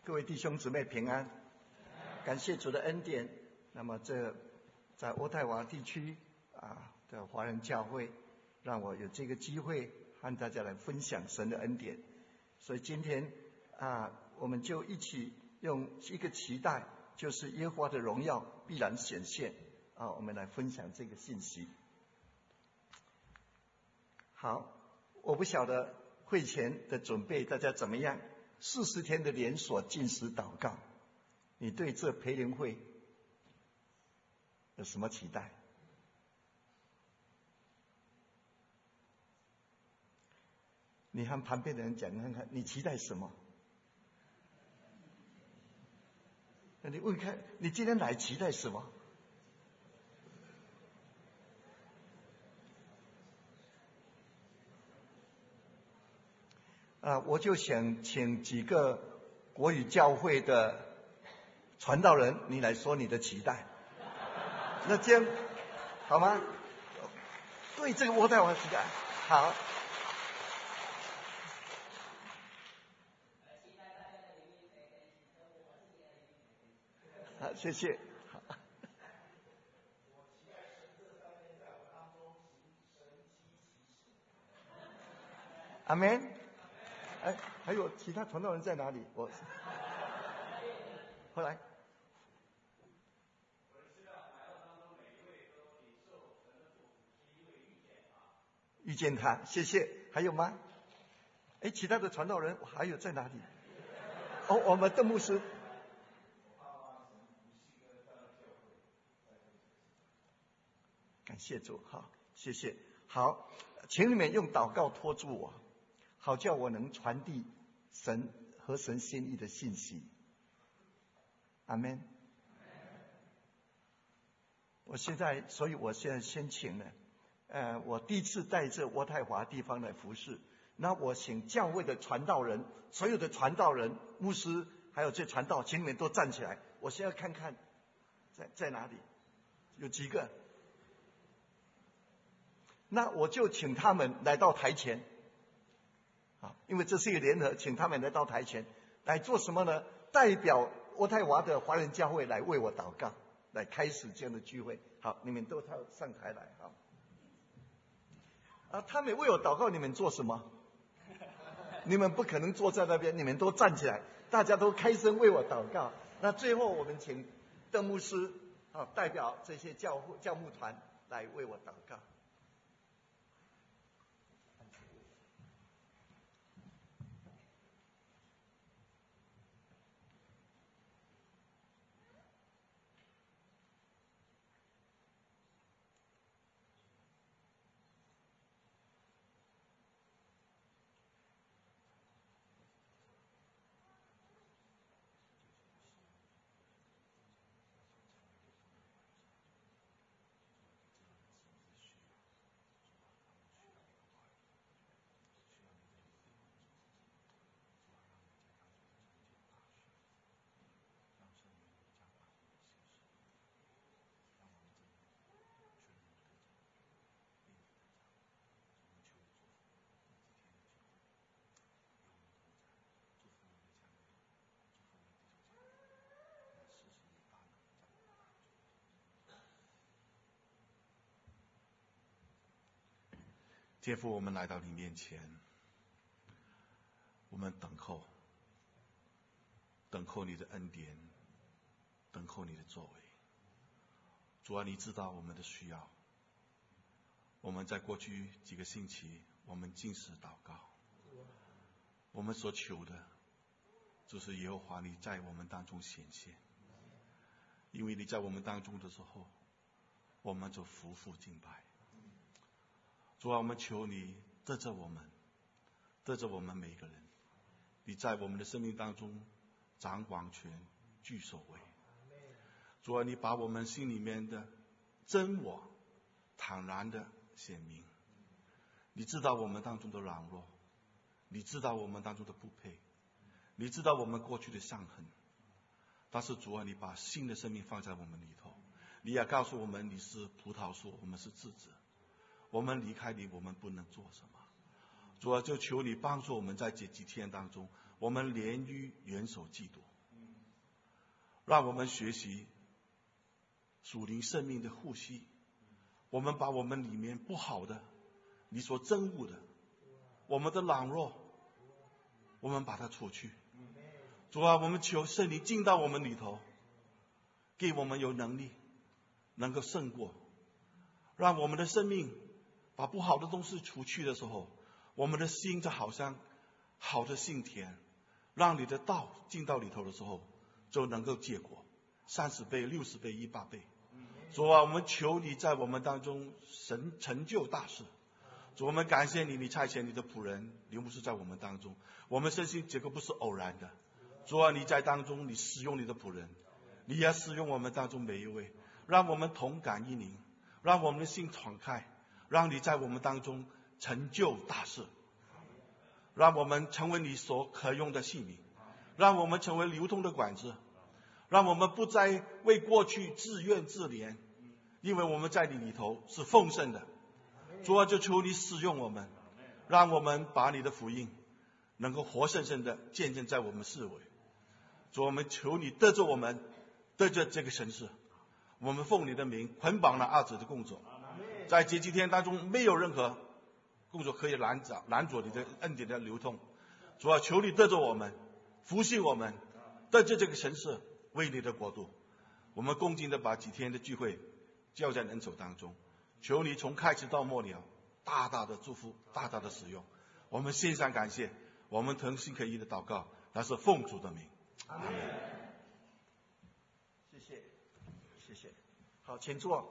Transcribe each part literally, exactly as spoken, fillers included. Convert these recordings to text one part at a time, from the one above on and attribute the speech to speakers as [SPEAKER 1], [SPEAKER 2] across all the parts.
[SPEAKER 1] 各位弟兄姊妹平安，感谢主的恩典。那么这在渥太华地区啊的华人教会，让我有这个机会和大家来分享神的恩典。所以今天啊，我们就一起用一个期待，就是耶和华的荣耀必然显现啊，我们来分享这个信息。好，我不晓得会前的准备大家怎么样？四十天的连锁禁食祷告，你对这培灵会有什么期待？你和旁边的人讲看看，你期待什么？那你问看，你今天来期待什么？啊，我就想请几个国语教会的传道人，你来说你的期待。那这样好吗？对这个渥太华期待好。好，谢谢。阿门。哎，还有其他传道人在哪里？我后来。遇见他，谢谢。还有吗？哎，其他的传道人还有在哪里？哦，我们邓牧师。感谢主，好，谢谢。好，请你们用祷告托住我，好叫我能传递神和神心意的信息。阿们。我现在，所以我现在先请了。呃，我第一次在这渥太华地方来服侍，那我请教会的传道人，所有的传道人、牧师，还有这传道，请你们都站起来。我现在看看，在在哪里，有几个？那我就请他们来到台前，啊，因为这是一个联合，请他们来到台前来做什么呢？代表渥太华的华人教会来为我祷告，来开始这样的聚会。好，你们都上台来，好。啊，他们为我祷告，你们做什么？你们不可能坐在那边，你们都站起来，大家都开声为我祷告。那最后我们请邓牧师啊，代表这些教会教牧团来为我祷告。
[SPEAKER 2] 天父，我们来到你面前，我们等候，等候你的恩典，等候你的作为。主啊，你知道我们的需要。我们在过去几个星期，我们禁食祷告，我们所求的就是耶和华你在我们当中显现，因为你在我们当中的时候，我们就匍匐敬拜。主啊，我们求你得着我们，得着我们每一个人。你在我们的生命当中掌管权，居首位。主啊，你把我们心里面的真我坦然的显明。你知道我们当中的软弱，你知道我们当中的不配，你知道我们过去的伤痕。但是主啊，你把新的生命放在我们里头，你也告诉我们你是葡萄树，我们是枝子。我们离开你，我们不能做什么。主啊，就求你帮助我们在这几天当中，我们连于元首基督， 让我们学习属灵生命的呼吸。我们把我们里面不好的，你所憎恶的，我们的软弱，我们把它除去。主啊，我们求圣灵进到我们里头，给我们有能力能够胜过，让我们的生命把不好的东西除去的时候，我们的心就好像好的杏田，让你的道进到里头的时候就能够结果，三十倍、六十倍、一百倍。主啊，我们求你在我们当中神成就大事。主，我们感谢你，你差遣你的仆人刘牧师在我们当中，我们深信这个不是偶然的。主啊，你在当中，你使用你的仆人，你也使用我们当中每一位，让我们同感一灵，让我们的心敞开，让你在我们当中成就大事，让我们成为你所可用的器皿，让我们成为流通的管子，让我们不再为过去自怨自怜，因为我们在你里头是丰盛的。主啊，就求你使用我们，让我们把你的福音能够活生生的见证在我们四围。主，我们求你得着我们，得着这个城市，我们奉你的名捆绑了二者的工作，在这几天当中没有任何工作可以拦阻拦阻你的恩典的流通。主啊，求你得着我们，复兴我们，得着这个城市，为你的国度。我们恭敬的把几天的聚会交在人手当中，求你从开始到末了大大的祝福，大大的使用。我们献上感谢，我们同心合一的祷告，那是奉主的名。
[SPEAKER 1] 阿门。谢谢，谢谢。好，请坐。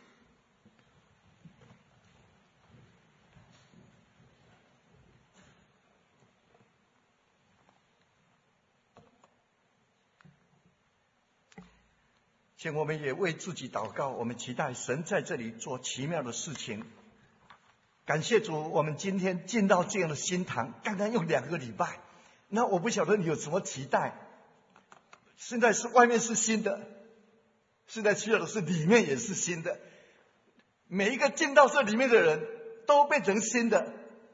[SPEAKER 1] 请我们也为自己祷告，我们期待神在这里做奇妙的事情。感谢主，我们今天进到这样的新堂，刚刚用两个礼拜，那我不晓得你有什么期待。现在是外面是新的，现在需要的是里面也是新的。每一个进到这里面的人都变成新的。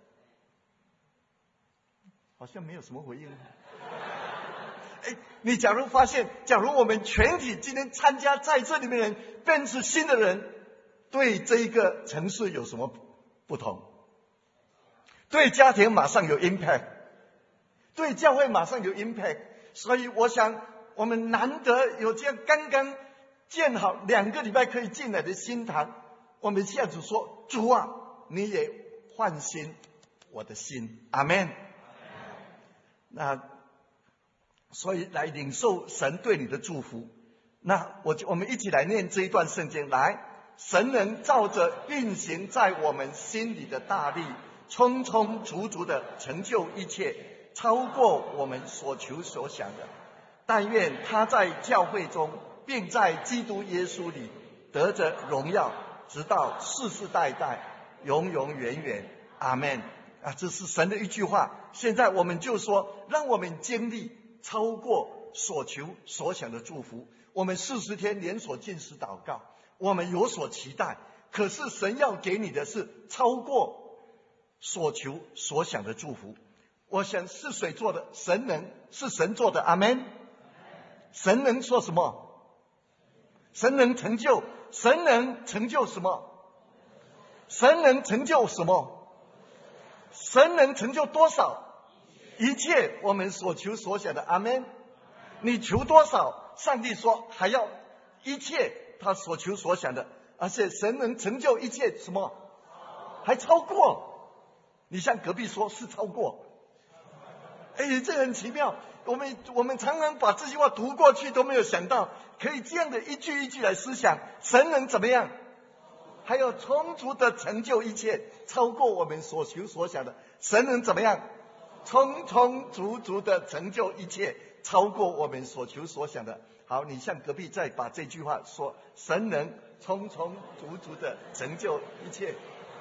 [SPEAKER 1] 好像没有什么回应。哎，你假如发现，假如我们全体今天参加在这里面的人变成新的人，对这一个城市有什么不同？对家庭马上有 impact， 对教会马上有 impact。所以我想，我们难得有这样刚刚建好两个礼拜可以进来的新堂，我们向主说：主啊，你也唤醒我的心。阿们。那所以来领受神对你的祝福。那我我们一起来念这一段圣经。来，神能照着运行在我们心里的大力，充充足足的成就一切，超过我们所求所想的。但愿他在教会中，并在基督耶稣里得着荣耀，直到世世代代，永永远远。阿们。啊，这是神的一句话。现在我们就说，让我们经历超过所求所想的祝福。我们四十天连锁禁食祷告，我们有所期待，可是神要给你的是超过所求所想的祝福。我想是谁做的？神能，是神做的。阿们。神能做什么？神能成就，神能成就什么？神能成就什么？神能成就多少？一切我们所求所想的。阿们。你求多少，上帝说还要一切他所求所想的，而且神能成就一切什么？还超过。你向隔壁说，是超过。哎，这很奇妙。我们我们常常把这句话读过去，都没有想到可以这样的一句一句来思想。神能怎么样？还有充足的成就一切，超过我们所求所想的。神能怎么样？充充足足的成就一切，超过我们所求所想的。好，你向隔壁再把这句话说：神能充充足足的成就一切。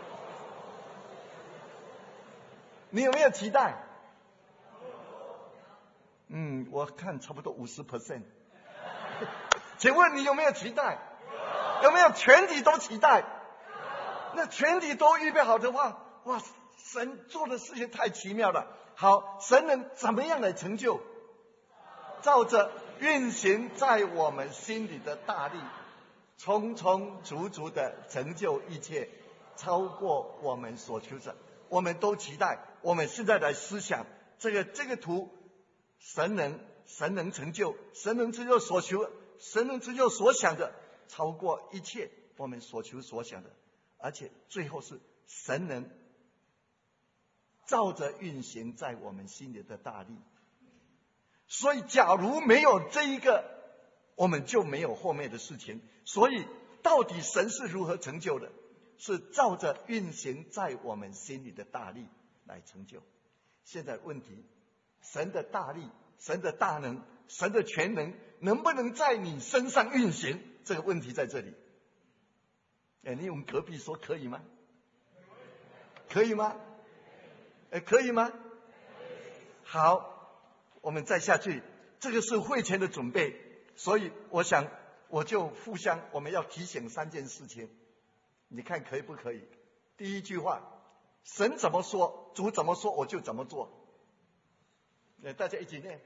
[SPEAKER 1] 你有没有期待？嗯，我看差不多 百分之五十。 请问你有没有期待？有没有全体都期待？那全体都预备好的话，哇，神做的事情太奇妙了。好，神能怎么样来成就？照着运行在我们心里的大力，充充足足的成就一切，超过我们所求的。我们都期待，我们现在来思想这个这个图，神能神能成就，神能成就所求，神能成就所想的，超过一切我们所求所想的，而且最后是神能照着运行在我们心里的大力。所以假如没有这一个，我们就没有后面的事情。所以到底神是如何成就的？是照着运行在我们心里的大力来成就。现在问题，神的大力，神的大能，神的全能能不能在你身上运行？这个问题在这里。哎，你用隔壁说可以吗？可以吗？哎，可以吗？好，我们再下去。这个是会前的准备，所以我想我就互相我们要提醒三件事情，你看可以不可以？第一句话，神怎么说，主怎么说，我就怎么做。哎，大家一起念。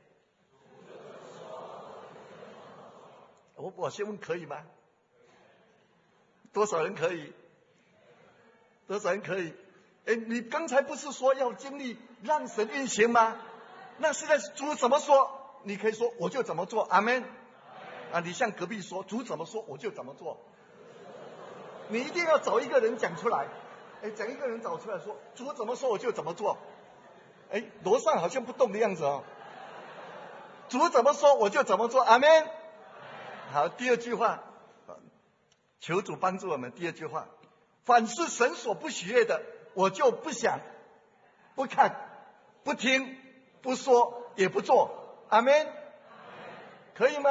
[SPEAKER 1] 我我先问可以吗？多少人可以？多少人可以？哎，你刚才不是说要经历让神运行吗？那现在主怎么说，你可以说我就怎么做。阿们。啊，你向隔壁说，主怎么说我就怎么做。你一定要找一个人讲出来。哎，讲一个人找出来说，主怎么说我就怎么做。哎，楼上好像不动的样子哦。主怎么说我就怎么做。阿们。好，第二句话，求主帮助我们。第二句话，凡是神所不喜悦的，我就不想、不看、不听、不说，也不做。阿们。可以吗？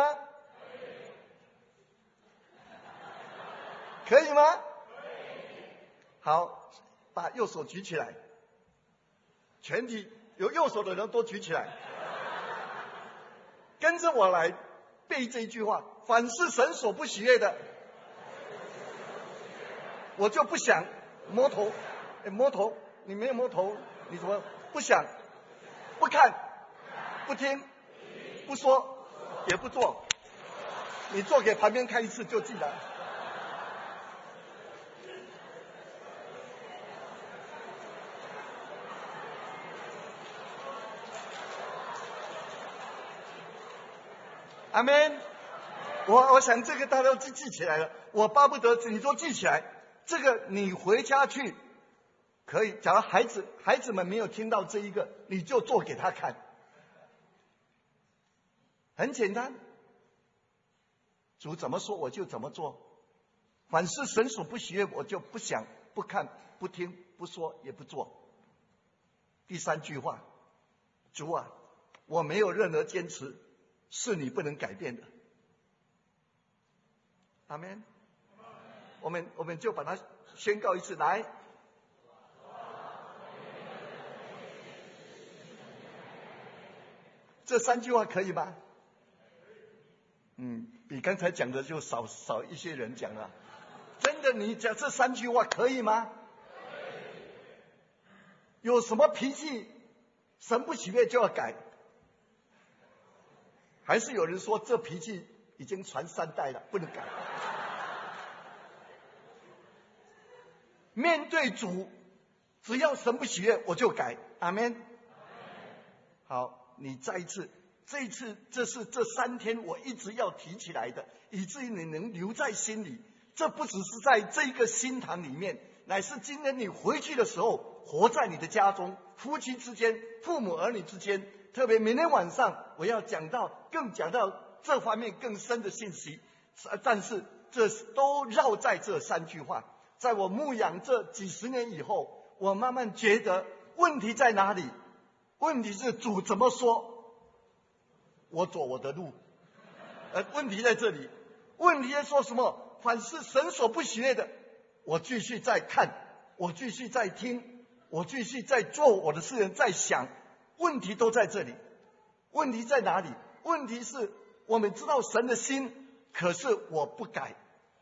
[SPEAKER 1] 可以吗？好，把右手举起来，全体有右手的人都举起来，跟着我来背这一句话：凡是神所不喜悦的，我就不想。摸头，哎，摸头，你没有摸头，你怎么不想、不看、不听、不说，也不做？你做给旁边看一次就记得。阿们。我我想这个大家都记记起来了，我巴不得你都记起来。这个你回家去可以，假如孩子孩子们没有听到这一个，你就做给他看，很简单。主怎么说我就怎么做，凡是神所不喜悦，我就不想、不看、不听、不说，也不做。第三句话，主啊，我没有任何坚持是你不能改变的。阿们。我们我们就把它宣告一次，来。这三句话可以吗？嗯，比刚才讲的就少少一些人讲了。真的，你讲这三句话可以吗？有什么脾气神不喜悦就要改？还是有人说这脾气已经传三代了，不能改？面对主，只要神不喜悦，我就改。阿们。好，你再一次，这一次，这是这三天我一直要提起来的，以至于你能留在心里。这不只是在这个心堂里面，乃是今天你回去的时候，活在你的家中，夫妻之间、父母儿女之间。特别明天晚上我要讲到，更讲到这方面更深的信息。但是这都绕在这三句话。在我牧养这几十年以后，我慢慢觉得问题在哪里？问题是主怎么说，我走我的路。呃，问题在这里。问题在说什么？凡是神所不喜悦的，我继续在看，我继续在听，我继续在做我的事情，在想。问题都在这里。问题在哪里？问题是我们知道神的心，可是我不改。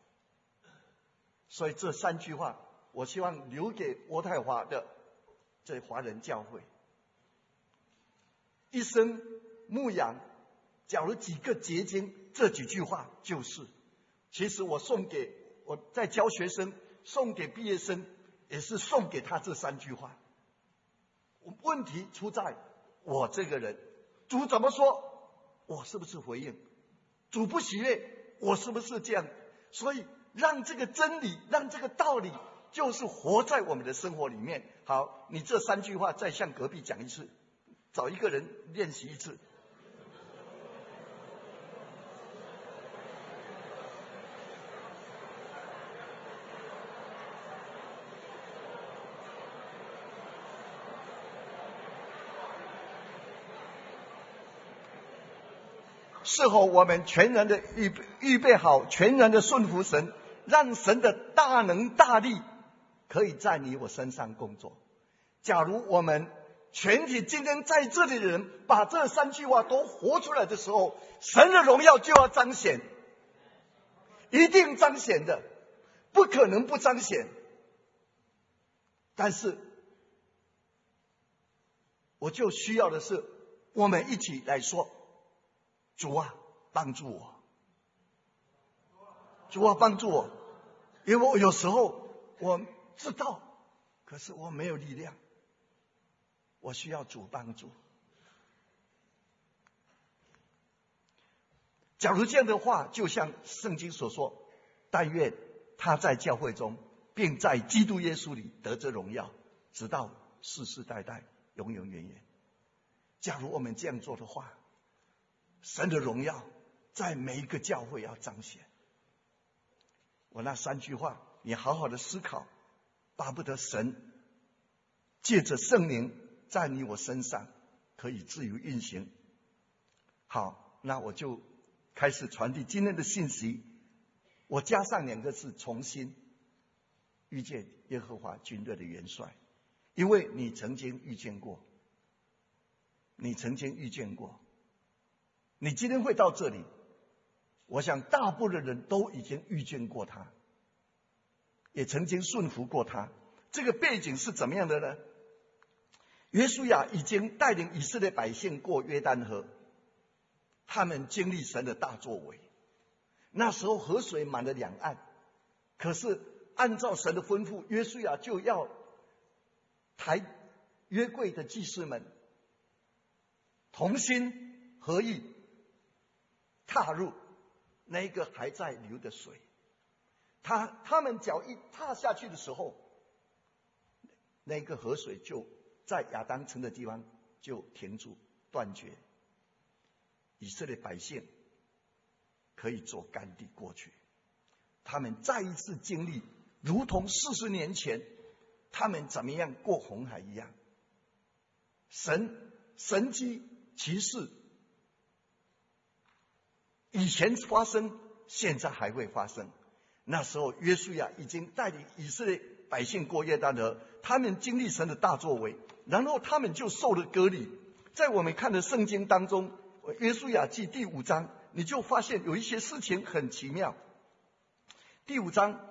[SPEAKER 1] 所以这三句话，我希望留给渥太华的这华人教会，一生牧养假如几个结晶，这几句话就是。其实我送给我在教学生，送给毕业生，也是送给他这三句话。问题出在我这个人，主怎么说，我是不是回应？主不喜悦，我是不是这样？所以让这个真理，让这个道理，就是活在我们的生活里面。好，你这三句话再向隔壁讲一次，找一个人练习一次。是否我们全然的预备预备好，全然的顺服神，让神的大能大力可以在你我身上工作？假如我们全体今天在这里的人把这三句话都活出来的时候，神的荣耀就要彰显，一定彰显的，不可能不彰显。但是我就需要的是我们一起来说，主啊，帮助我！主啊，帮助我！因为我有时候我知道，可是我没有力量，我需要主帮助。假如这样的话，就像圣经所说，但愿他在教会中，并在基督耶稣里得着荣耀，直到世世代代，永永远远。假如我们这样做的话，神的荣耀在每一个教会要彰显。我那三句话，你好好的思考，巴不得神借着圣灵在你我身上可以自由运行。好，那我就开始传递今天的信息。我加上两个字：重新遇见耶和华军队的元帅。因为你曾经遇见过，你曾经遇见过。你今天会到这里，我想大部分的人都已经遇见过他，也曾经顺服过他。这个背景是怎么样的呢？约书亚已经带领以色列百姓过约旦河，他们经历神的大作为。那时候河水满了两岸，可是按照神的吩咐，约书亚就要抬约柜的祭司们同心合意踏入那一个还在流的水。他他们脚一踏下去的时候，那个河水就在亚当城的地方就停住断绝，以色列百姓可以走干地过去。他们再一次经历如同四十年前他们怎么样过红海一样，神神迹奇事以前发生，现在还会发生。那时候约书亚已经带领以色列百姓过约旦河，他们经历神的大作为，然后他们就受了割礼。在我们看的圣经当中，约书亚记第五章，你就发现有一些事情很奇妙。第五章，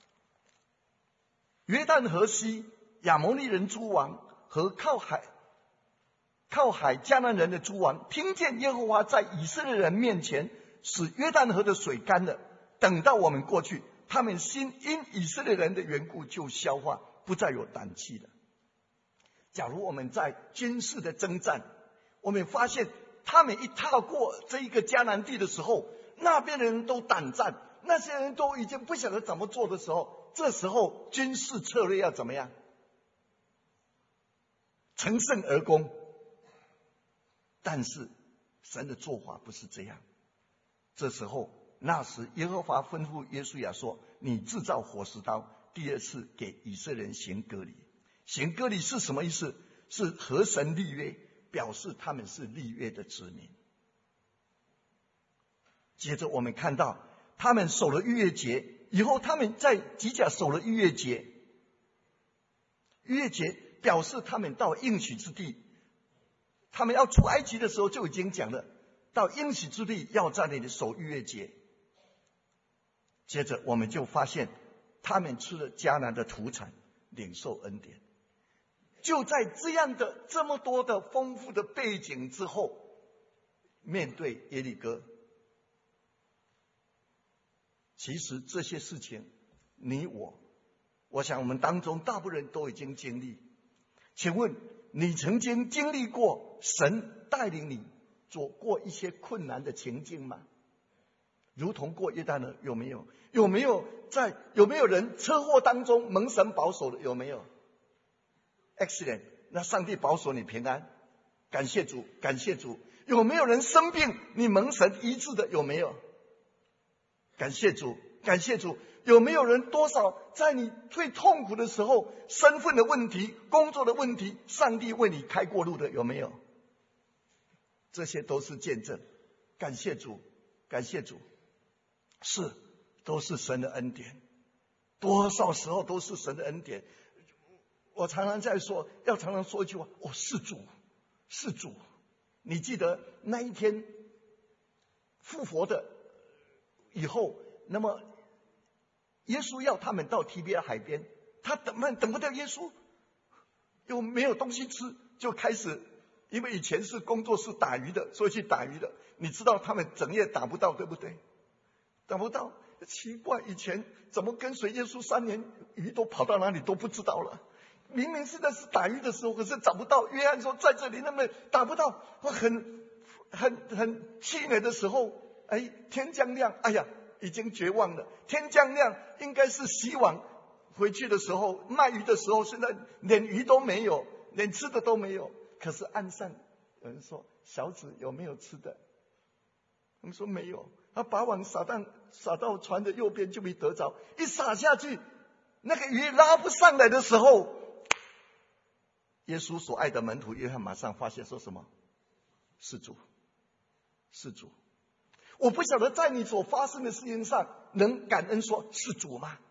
[SPEAKER 1] 约旦河西亚摩利人诸王和靠海靠海迦南人的诸王，听见耶和华在以色列人面前使约旦河的水干了，等到我们过去，他们心因以色列人的缘故就消化，不再有胆气了。假如我们在军事的征战，我们发现他们一踏过这一个迦南地的时候，那边的人都胆战，那些人都已经不晓得怎么做的时候，这时候军事策略要怎么样？乘胜而攻。但是神的做法不是这样。这时候，那时耶和华吩咐约书亚说：你制造火石刀，第二次给以色列人行割礼。行割礼是什么意思？是和神立约，表示他们是立约的子民。接着我们看到他们守了逾越节以后，他们在吉甲守了逾越节。逾越节表示他们到应许之地，他们要出埃及的时候就已经讲了，到应许之地要在那里守逾越节。接着我们就发现他们吃了迦南的土产，领受恩典。就在这样的这么多的丰富的背景之后， 面对耶利哥。其实这些事情，你我，我想我们当中大部分人都已经经历。请问你曾经经历过神带领你走过一些困难的情境吗？如同过约旦河，有没有？有没有在有没有人车祸当中蒙神保守的？有没有 ？accident， 那上帝保守你平安，感谢主，感谢主。有没有人生病，你蒙神医治的？有没有？感谢主，感谢主。有没有人多少在你最痛苦的时候，身份的问题、工作的问题，上帝为你开过路的？有没有？这些都是见证。感谢主，感谢主。是，都是神的恩典，多少时候都是神的恩典。我常常在说，要常常说一句话：哦，是主，是主。你记得那一天复活的以后，那么耶稣要他们到提比亚海边，他等慢等不到耶稣，又没有东西吃，就开始，因为以前是工作室打鱼的，所以去打鱼的。你知道他们整夜打不到，对不对？打不到，奇怪，以前怎么跟随耶稣三年，鱼都跑到哪里都不知道了。明明是那是打鱼的时候，可是找不到。约翰说在这里，那么打不到，很很很气馁的时候，哎，天将亮，哎呀，已经绝望了。天将亮，应该是洗网回去的时候，卖鱼的时候，现在连鱼都没有，连吃的都没有。可是岸上有人说：“小子有没有吃的？”他们说没有。他把网撒到撒到船的右边就没得着，一撒下去，那个鱼拉不上来的时候，耶稣所爱的门徒约翰马上发现说什么？是主，是主。我不晓得在你所发生的事情上能感恩说是主吗？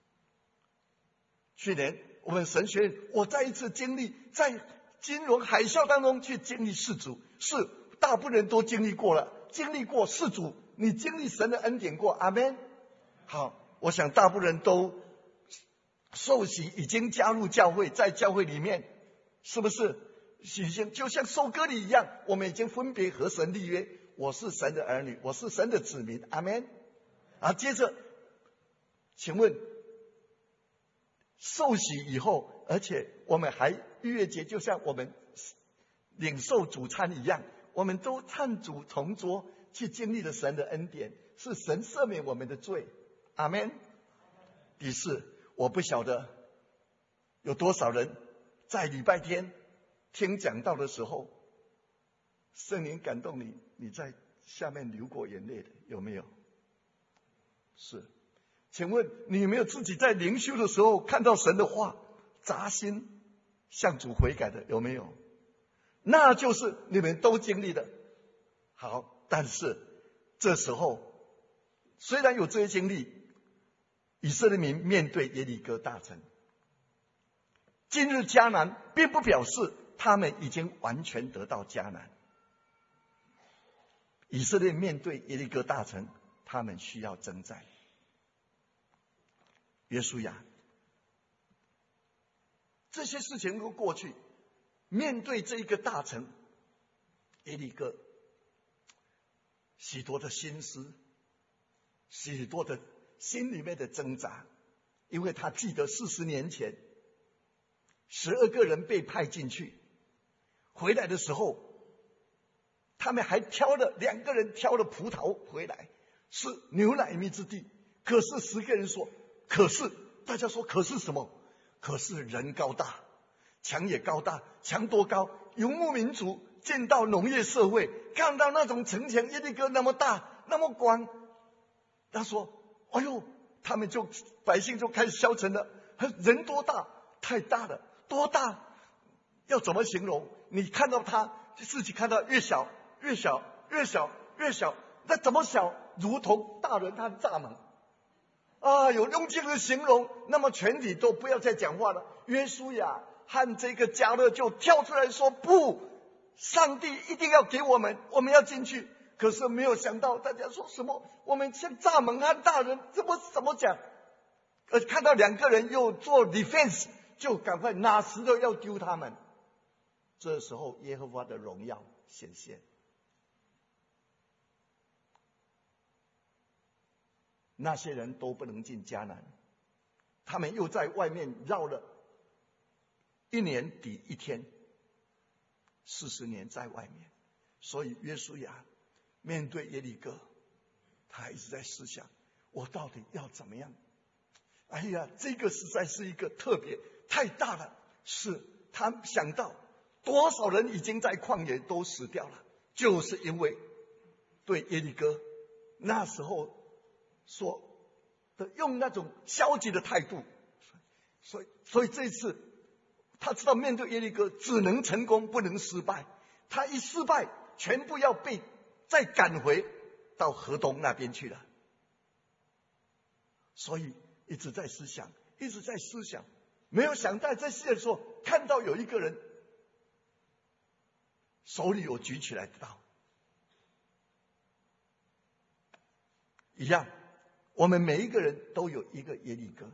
[SPEAKER 1] 去年我们神学院，我再一次经历在金融海啸当中去经历是主，是大部分人都经历过了，经历过是主。你经历神的恩典过，阿们。好，我想大部分人都受洗，已经加入教会，在教会里面，是不是？已经就像受割礼一样，我们已经分别和神立约，我是神的儿女，我是神的子民，阿们。啊，接着，请问，受洗以后，而且我们还逾越节，就像我们领受主餐一样，我们都参主同桌。去经历了神的恩典，是神赦免我们的罪，阿们。第四，我不晓得有多少人在礼拜天听讲道的时候，圣灵感动你，你在下面流过眼泪的，有没有？是。请问你有没有自己在灵修的时候看到神的话扎心，向主悔改的，有没有？那就是你们都经历的。好。但是这时候虽然有这些经历，以色列民面对耶利哥大城，今日迦南并不表示他们已经完全得到迦南。以色列面对耶利哥大城，他们需要征战。约书亚，这些事情都过去，面对这一个大城耶利哥，许多的心思，许多的心里面的挣扎，因为他记得四十年前，十二个人被派进去，回来的时候，他们还挑了两个人挑了葡萄回来，是牛奶蜜之地。可是十个人说，可是大家说可是什么？可是人高大，墙也高大，墙多高？游牧民族见到农业社会，看到那种城墙耶利哥那么大那么广，他说哎呦，他们就百姓就开始消沉了。人多大？太大了。多大？要怎么形容？你看到他自己看到越小越小越小越小，那怎么小？如同大人和蚱蜢啊，有用这个形容，那么全体都不要再讲话了。约书亚和这个迦勒就跳出来说，不，上帝一定要给我们，我们要进去。可是没有想到大家说什么，我们像蚱蜢和大人怎么怎么讲？呃，看到两个人又做 defense， 就赶快拿石头要丢他们。这时候耶和华的荣耀显现， 那些人都不能进迦南，他们又在外面绕了一年抵一天，四十年在外面。所以约书亚面对耶利哥，他一直在思想，我到底要怎么样？哎呀，这个实在是一个特别太大了，是他想到多少人已经在旷野都死掉了，就是因为对耶利哥那时候说的用那种消极的态度，所以所以这次他知道面对耶利哥只能成功不能失败，他一失败全部要被再赶回到河东那边去了，所以一直在思想一直在思想，没有想到在世界的时候看到有一个人手里有举起来的刀。一样，我们每一个人都有一个耶利哥。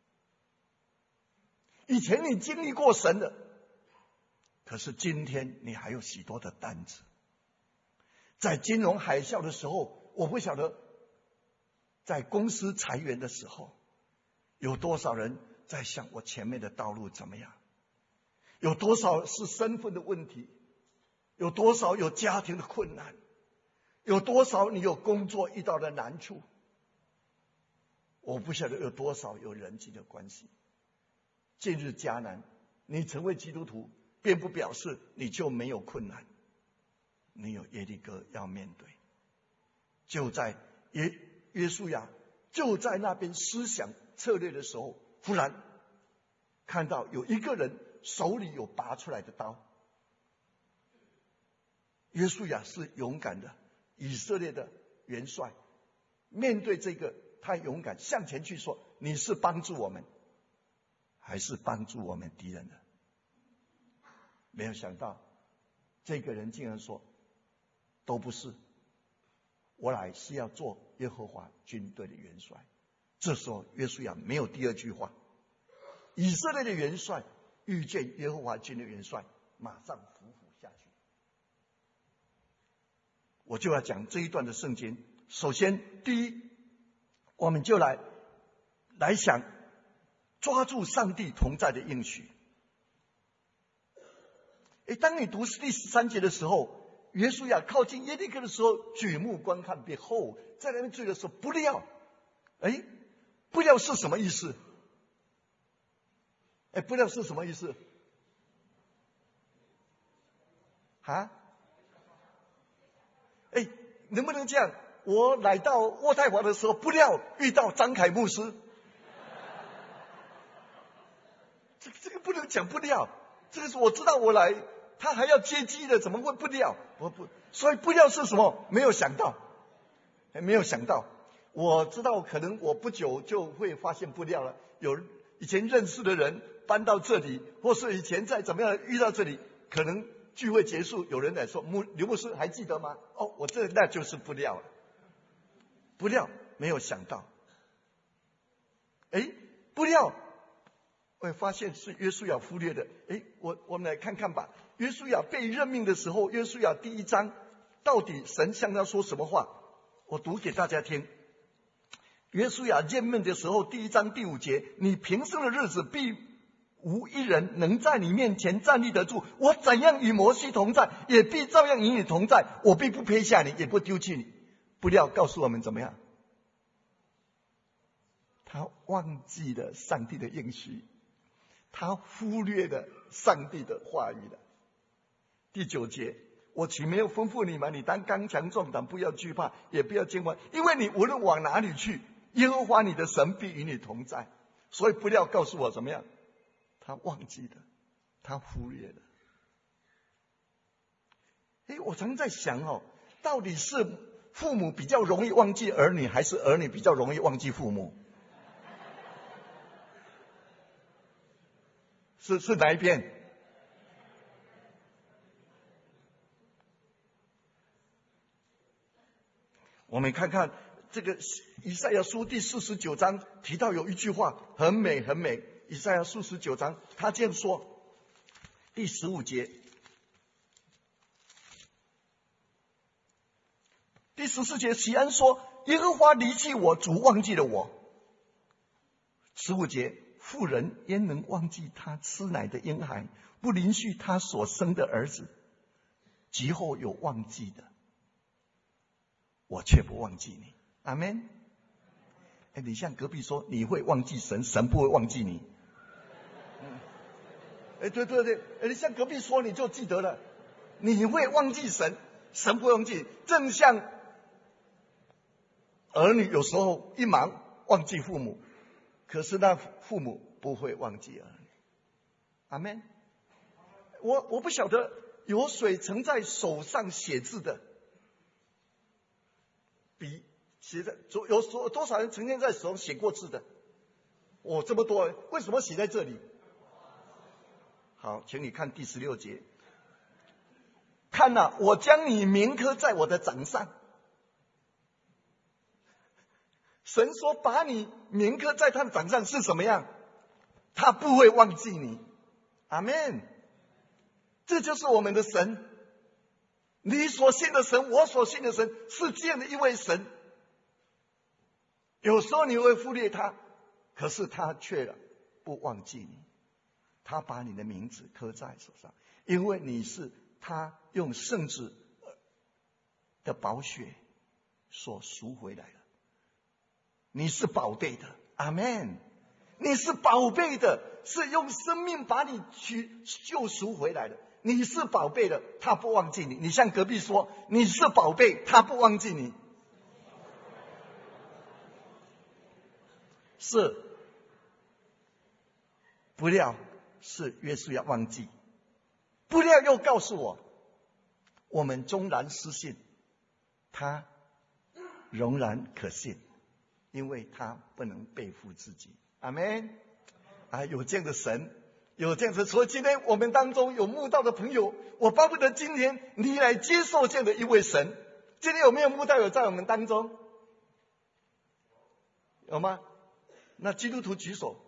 [SPEAKER 1] 以前你经历过神的，可是今天你还有许多的担子。在金融海啸的时候，我不晓得在公司裁员的时候，有多少人在想我前面的道路怎么样？有多少是身份的问题？有多少有家庭的困难？有多少你有工作遇到的难处？我不晓得有多少有人际的关系。进入迦南，你成为基督徒，并不表示你就没有困难，你有耶利哥要面对。就在约约书亚就在那边思想策略的时候，忽然看到有一个人手里有拔出来的刀。约书亚是勇敢的以色列的元帅，面对这个他勇敢向前去说，你是帮助我们还是帮助我们敌人的？没有想到这个人竟然说，都不是，我来是要做耶和华军队的元帅。这时候约书亚没有第二句话，以色列的元帅遇见耶和华军的元帅，马上伏虎下去。我就要讲这一段的圣经。首先第一，我们就来来想抓住上帝同在的应许。诶，当你读第十三节的时候，约书亚靠近耶利哥的时候，举目观看 behold， 在那边追的时候，不料，诶，不料是什么意思？诶，不料是什么意思？啊？哎，能不能这样？我来到渥太华的时候，不料遇到张凯牧师。这个这个不能讲不料，这个是我知道我来，他还要接机的，怎么会不料？我不，所以不料是什么？没有想到，没有想到。我知道可能我不久就会发现不料了。有以前认识的人搬到这里，或是以前在怎么样遇到这里，可能聚会结束，有人来说：“牧刘牧师还记得吗？”哦，我这那就是不料了，不料没有想到，哎，不料我发现是约书亚忽略的。哎，我我们来看看吧。约书亚被任命的时候，约书亚第一章到底神向他说什么话？我读给大家听。约书亚任命的时候，第一章第五节：你平生的日子必无一人能在你面前站立得住。我怎样与摩西同在，也必照样与你同在。我必不撇下你，也不丢弃你。不料告诉我们怎么样？他忘记了上帝的应许，他忽略了上帝的话语了。第九节：我岂没有吩咐你吗？你当刚强壮胆，不要惧怕，也不要惊慌，因为你无论往哪里去，耶和华你的神必与你同在。所以不料告诉我怎么样？他忘记了，他忽略了。哎，我常在想哦，到底是父母比较容易忘记儿女，还是儿女比较容易忘记父母？是是哪一边？我们看看这个以赛亚书第四十九章提到有一句话很美很美。以赛亚书十九章他这样说，第十五节，第十四节，喜安说： 耶和华离弃我，主忘记了我。十五节，妇人焉能忘记她吃奶的婴孩，不连续她所生的儿子？及后有忘记的，我却不忘记你。阿们。哎，你向隔壁说，你会忘记神，神不会忘记你。嗯，哎，对对对，哎，你向隔壁说，你就记得了。你会忘记神，神不会忘记你。正像儿女有时候一忙忘记父母，可是那父母不会忘记儿女。阿们。我我不晓得有水曾在手上写字的，笔写在有有多少人曾经在手上写过字的？哦，这么多，为什么写在这里？好，请你看第十六节。看哪、啊，我将你铭刻在我的掌上。神说把你铭刻在他的掌上是什么样？他不会忘记你。阿们。这就是我们的神。你所信的神，我所信的神是这样的一位神。有时候你会忽略他，可是他却不忘记你。他把你的名字刻在手上，因为你是他用圣子的宝血所赎回来的。你是宝贝的。阿们。你是宝贝的，是用生命把你去救赎回来的。你是宝贝的，他不忘记你。你向隔壁说，你是宝贝，他不忘记你。是，不料是约书亚忘记，不料又告诉我，我们终然失信，他仍然可信，因为他不能背负自己。阿们。啊，有这样的神，有这样子。所以今天我们当中有慕道的朋友，我巴不得今天你来接受这样的一位神。今天有没有慕道友在我们当中？有吗？那基督徒举手。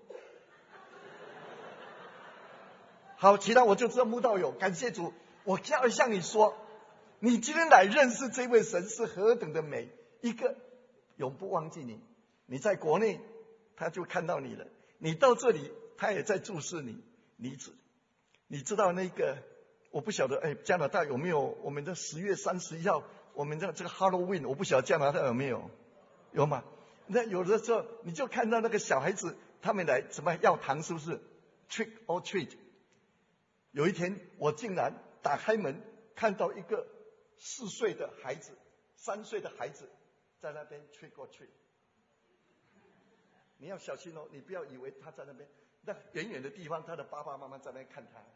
[SPEAKER 1] 好，其他我就知道慕道友。感谢主，我要向你说，你今天来认识这位神是何等的美。一个永不忘记你，你在国内他就看到你了，你到这里他也在注视你。你知你知道那个，我不晓得，哎，加拿大有没有我们的十月三十一号，我们的这个 Halloween， 我不晓得加拿大有没有，有吗？那有的时候你就看到那个小孩子他们来什么要糖，是不是 trick or treat？ 有一天我竟然打开门看到一个四岁的孩子、三岁的孩子在那边 trick or treat。你要小心哦，你不要以为他在那边，那远远的地方他的爸爸妈妈在那边看他。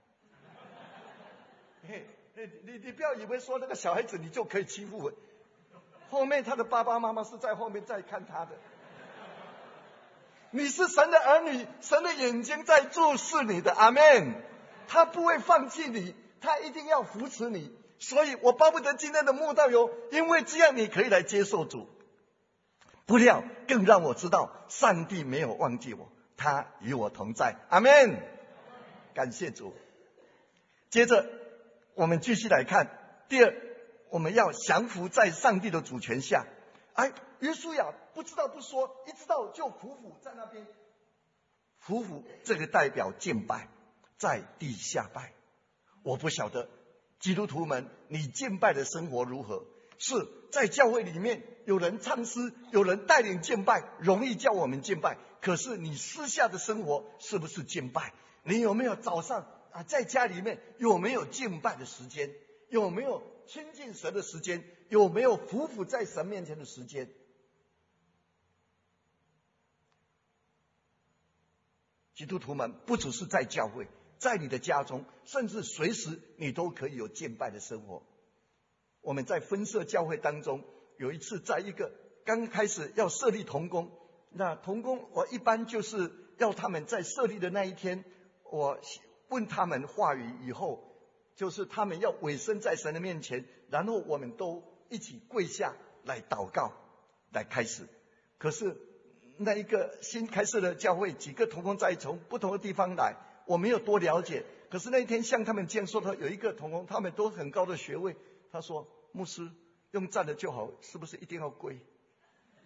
[SPEAKER 1] 嘿，你你不要以为说那个小孩子你就可以欺负，后面他的爸爸妈妈是在后面在看他的。你是神的儿女，神的眼睛在注视你的。阿们。他不会放弃你，他一定要扶持你。所以我巴不得今天的慕道友，因为这样你可以来接受主。不料更让我知道，上帝没有忘记我，他与我同在。阿们。感谢主。接着我们继续来看，第二，我们要降服在上帝的主权下。哎，约书亚不知道不说，一知道就匍匐在那边。匍匐这个代表敬拜，在地下拜。我不晓得基督徒们你敬拜的生活如何？是在教会里面有人唱诗，有人带领敬拜，容易叫我们敬拜。可是你私下的生活是不是敬拜？你有没有早上啊在家里面有没有敬拜的时间？有没有亲近神的时间？有没有匍匐在神面前的时间？基督徒们不只是在教会，在你的家中，甚至随时你都可以有敬拜的生活。我们在分社教会当中，有一次在一个刚开始要设立同工，那同工我一般就是要他们在设立的那一天，我问他们话语以后，就是他们要委身在神的面前，然后我们都一起跪下来祷告，来开始。可是那一个新开设的教会，几个同工在从不同的地方来，我没有多了解。可是那一天向他们这样说，他有一个同工，他们都很高的学位，他说牧师用站的就好，是不是一定要跪？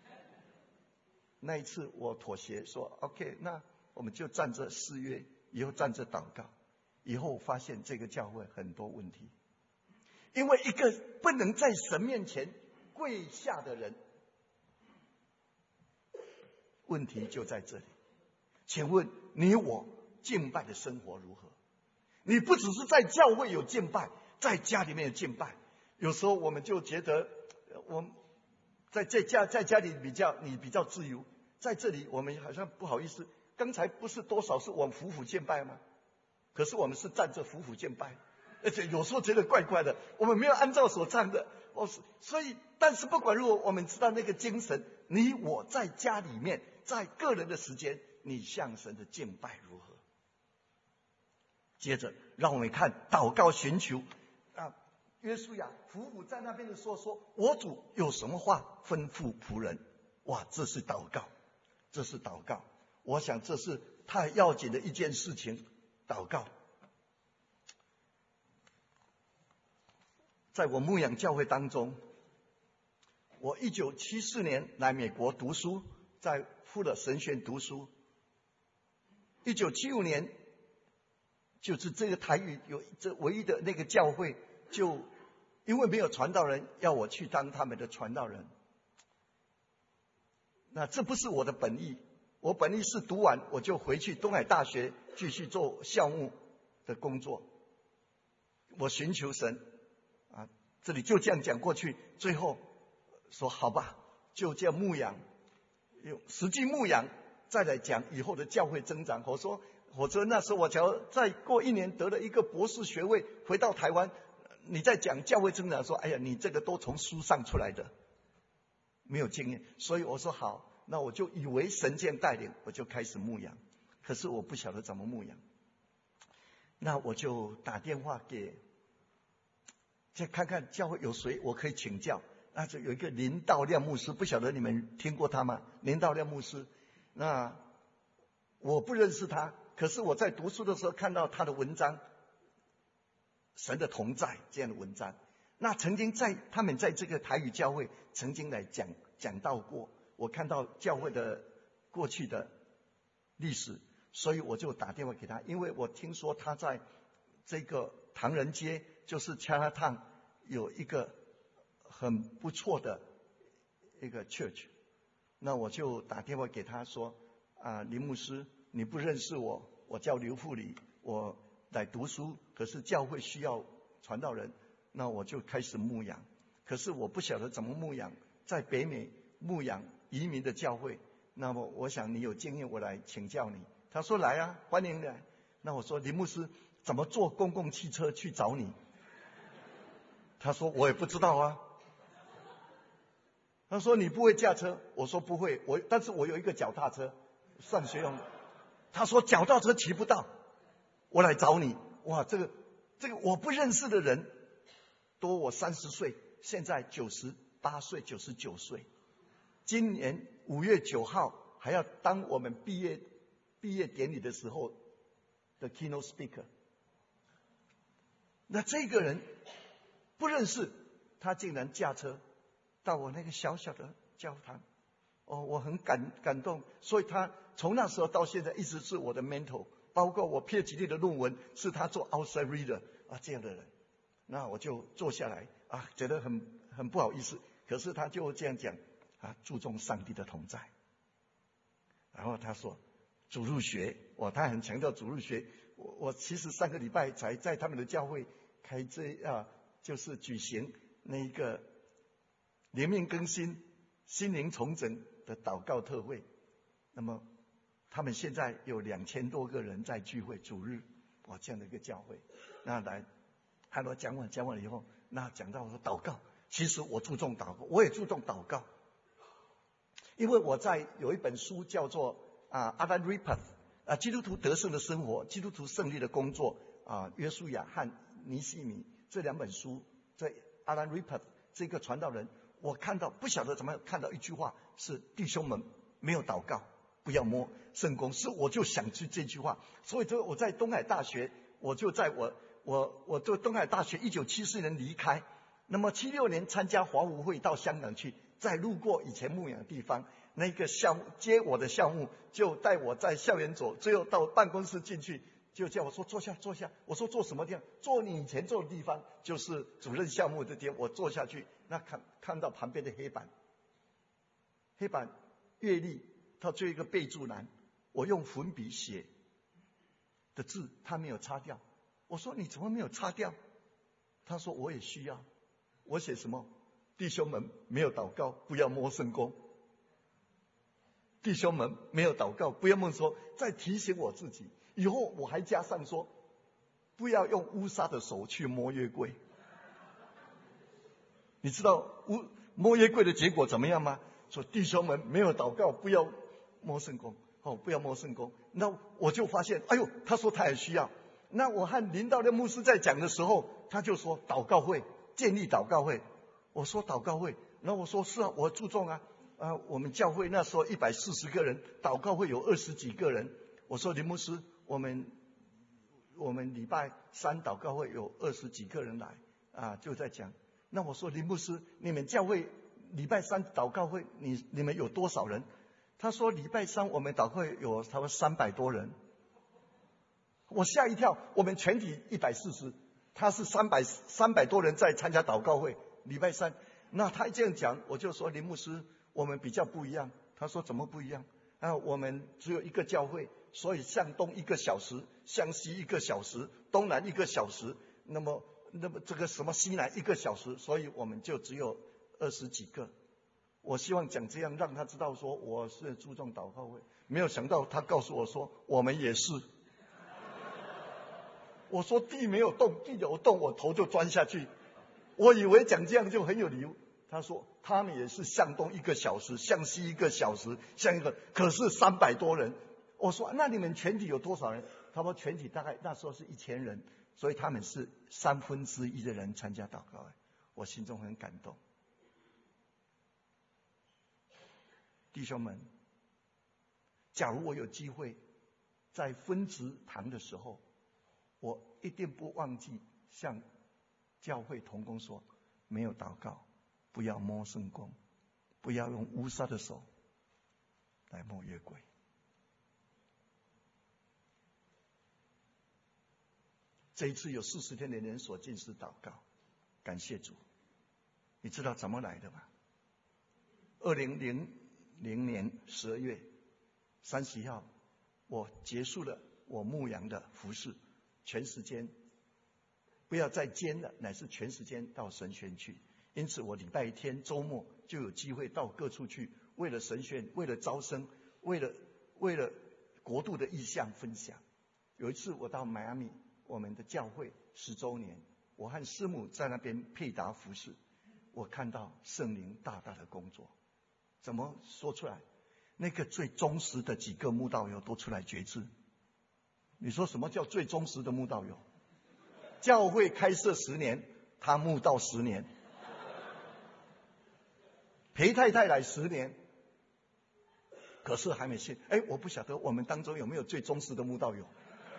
[SPEAKER 1] 那一次我妥协说 OK， 那我们就站着誓约，以后站着祷告。以后我发现这个教会很多问题，因为一个不能在神面前跪下的人，问题就在这里。请问你我敬拜的生活如何？你不只是在教会有敬拜，在家里面有敬拜。有时候我们就觉得，我在在家在家里比较你比较自由，在这里我们好像不好意思。刚才不是多少是我们夫妇敬拜吗？可是我们是站着夫妇敬拜，而且有时候觉得怪怪的，我们没有按照所唱的。哦，所以，但是不管如何，我们知道那个精神，你我在家里面，在个人的时间，你向神的敬拜如何？接着，让我们看祷告寻求啊，约书亚夫妇在那边的时候说：“我主有什么话吩咐仆人？”哇，这是祷告，这是祷告。我想这是太要紧的一件事情。祷告，在我牧养教会当中，我一九七四年来美国读书，在富勒神学院读书。一九七五年，就是这个台语有这唯一的那个教会，就因为没有传道人，要我去当他们的传道人。那这不是我的本意。我本意是读完我就回去东海大学继续做校牧的工作。我寻求神啊，这里就这样讲过去，最后说好吧，就这样牧养，用实际牧养再来讲以后的教会增长。我说，否则那时候我只要再过一年得了一个博士学位，回到台湾，你在讲教会增长，说哎呀，你这个都从书上出来的，没有经验。所以我说好。那我就以为神这样带领，我就开始牧养。可是我不晓得怎么牧养，那我就打电话给，再看看教会有谁我可以请教。那就有一个林道亮牧师，不晓得你们听过他吗？林道亮牧师，那我不认识他，可是我在读书的时候看到他的文章，神的同在这样的文章。那曾经在他们在这个台语教会曾经来讲讲到过。我看到教会的过去的历史，所以我就打电话给他，因为我听说他在这个唐人街，就是 Chinatown 有一个很不错的一个 church。那我就打电话给他说：“啊，林牧师，你不认识我，我叫刘富礼，我来读书，可是教会需要传道人，那我就开始牧养。可是我不晓得怎么牧养，在北美牧养。”移民的教会，那么我想你有经验，我来请教你。他说来啊，欢迎来。那我说林牧师怎么坐公共汽车去找你？他说我也不知道啊。他说你不会驾车？我说不会，我但是我有一个脚踏车，上学用的。他说脚踏车骑不到，我来找你。哇，这个这个我不认识的人，多我三十岁，现在九十八岁、九十九岁。今年五月九号还要当我们毕业毕业典礼的时候的 keynote speaker。那这个人不认识，他竟然驾车到我那个小小的教堂，哦，我很感感动。所以他从那时候到现在一直是我的 mentor， 包括我 PhD 的论文是他做 outside reader 啊，这样的人。那我就坐下来啊，觉得很很不好意思，可是他就这样讲。啊，注重上帝的同在。然后他说主日学，哇，他很强调主日学。我我其实上个礼拜才在他们的教会开这啊，就是举行那一个灵命更新、心灵重整的祷告特会。那么他们现在有两千多个人在聚会主日，哇，这样的一个教会。那来，他说讲完讲完了以后，那讲到我说祷告，其实我注重祷告，我也注重祷告。因为我在有一本书叫做啊 Alan Rippeth 啊基督徒得胜的生活，基督徒胜利的工作啊约书亚和尼西米这两本书，在 Alan Rippeth 这个传道人，我看到不晓得怎么看到一句话是弟兄们没有祷告不要摸圣工，是我就想起这句话，所以就我在东海大学，我就在我我我对东海大学一九七四年离开，那么七六年参加华武会到香港去。再路过以前牧养的地方， 那个项目接我的项目，就带我在校园走，最后到办公室进去，就叫我说坐下坐下。我说坐什么地方？坐你以前坐的地方，就是主任项目的地方。我坐下去，那看看到旁边的黑板，黑板阅历，它最后一个备注栏，我用粉笔写的字，他没有擦掉。我说你怎么没有擦掉？他说我也需要。我写什么？弟兄们，没有祷告不要摸圣工。弟兄们，没有祷告不要梦说。再提醒我自己，以后我还加上说，不要用乌纱的手去摸约柜。你知道乌摸约柜的结果怎么样吗？说弟兄们，没有祷告不要摸圣工，哦，不要摸圣工。那我就发现，哎呦，他说他也需要。那我和林道的牧师在讲的时候，他就说祷告会，建立祷告会。我说祷告会，然后我说是啊，我注重啊，啊，我们教会那时候一百四十个人，祷告会有二十几个人。我说林牧师，我们我们礼拜三祷告会有二十几个人来啊，就在讲。那我说林牧师，你们教会礼拜三祷告会，你你们有多少人？他说礼拜三我们祷告会有差不多三百多人。我吓一跳，我们全体一百四十，他是三百三百多人在参加祷告会。礼拜三，那他这样讲，我就说林牧师，我们比较不一样。他说怎么不一样？啊，我们只有一个教会，所以向东一个小时，向西一个小时，东南一个小时，那么那么这个什么西南一个小时，所以我们就只有二十几个。我希望讲这样让他知道说我是注重祷告会，没有想到他告诉我说我们也是。我说地没有动，地有动，我头就钻下去。我以为讲这样就很有理由。他说他们也是向东一个小时，向西一个小时，向一个，可是三百多人。我说那你们全体有多少人？他说全体大概那时候是一千人，所以他们是三分之一的人参加祷告会。我心中很感动。弟兄们，假如我有机会在分职堂的时候，我一定不忘记向教会同工说，没有祷告不要摸圣工，不要用乌纱的手来摸约柜。这一次有四十天的连锁禁食祷告，感谢主。你知道怎么来的吗？二零零零年十二月三十一号，我结束了我牧羊的服事，全时间不要再兼了，乃是全时间到神学院去。因此我礼拜天周末就有机会到各处去，为了神学院，为了招生，为了为了国度的意向分享。有一次我到迈阿密，我们的教会十周年，我和师母在那边配搭服事，我看到圣灵大大的工作。怎么说出来？那个最忠实的几个慕道友都出来决志。你说什么叫最忠实的慕道友？教会开设十年，他慕道十年；裴太太来十年，可是还没信。哎，我不晓得我们当中有没有最忠实的慕道友。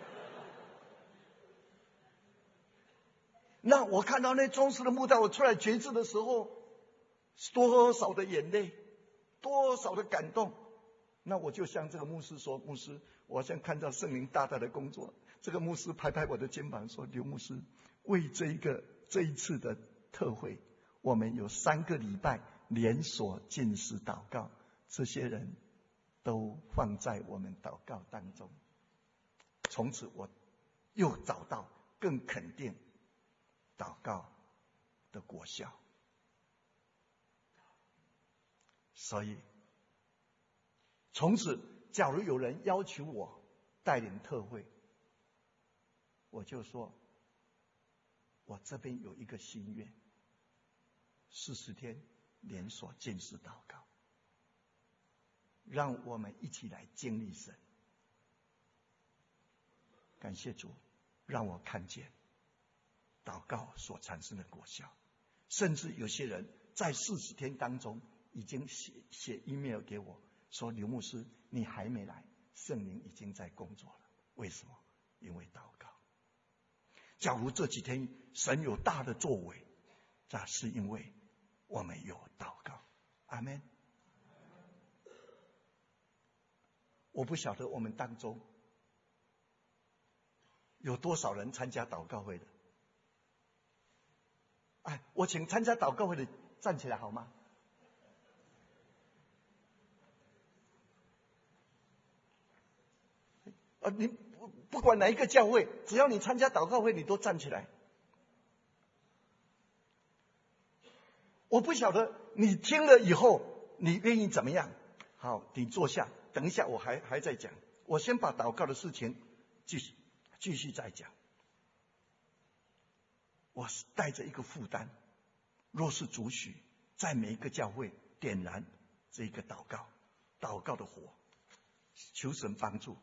[SPEAKER 1] 那我看到那忠实的慕道友出来决志的时候，多少的眼泪，多少的感动。那我就向这个牧师说，牧师，我现在看到圣灵大大的工作。这个牧师拍拍我的肩膀说，刘牧师，为这一个这一次的特会，我们有三个礼拜连锁禁食祷告，这些人都放在我们祷告当中。从此我又找到更肯定祷告的果效。所以从此假如有人要求我带领特会，我就说我这边有一个心愿，四十天连锁禁食祷告，让我们一起来经历神。感谢主让我看见祷告所产生的果效。甚至有些人在四十天当中已经写写 email 给我说，刘牧师你还没来，圣灵已经在工作了。为什么？因为祷告。假如这几天神有大的作为，那是因为我们有祷告。阿们。 我不晓得我们当中有多少人参加祷告会的。哎，我请参加祷告会的站起来好吗？啊，你不不管哪一个教会，只要你参加祷告会，你都站起来。我不晓得你听了以后，你愿意怎么样？好，你坐下，等一下我还还在讲。我先把祷告的事情继续继续再讲。我是带着一个负担，若是主许，在每一个教会点燃这个祷告，祷告的火，求神帮助。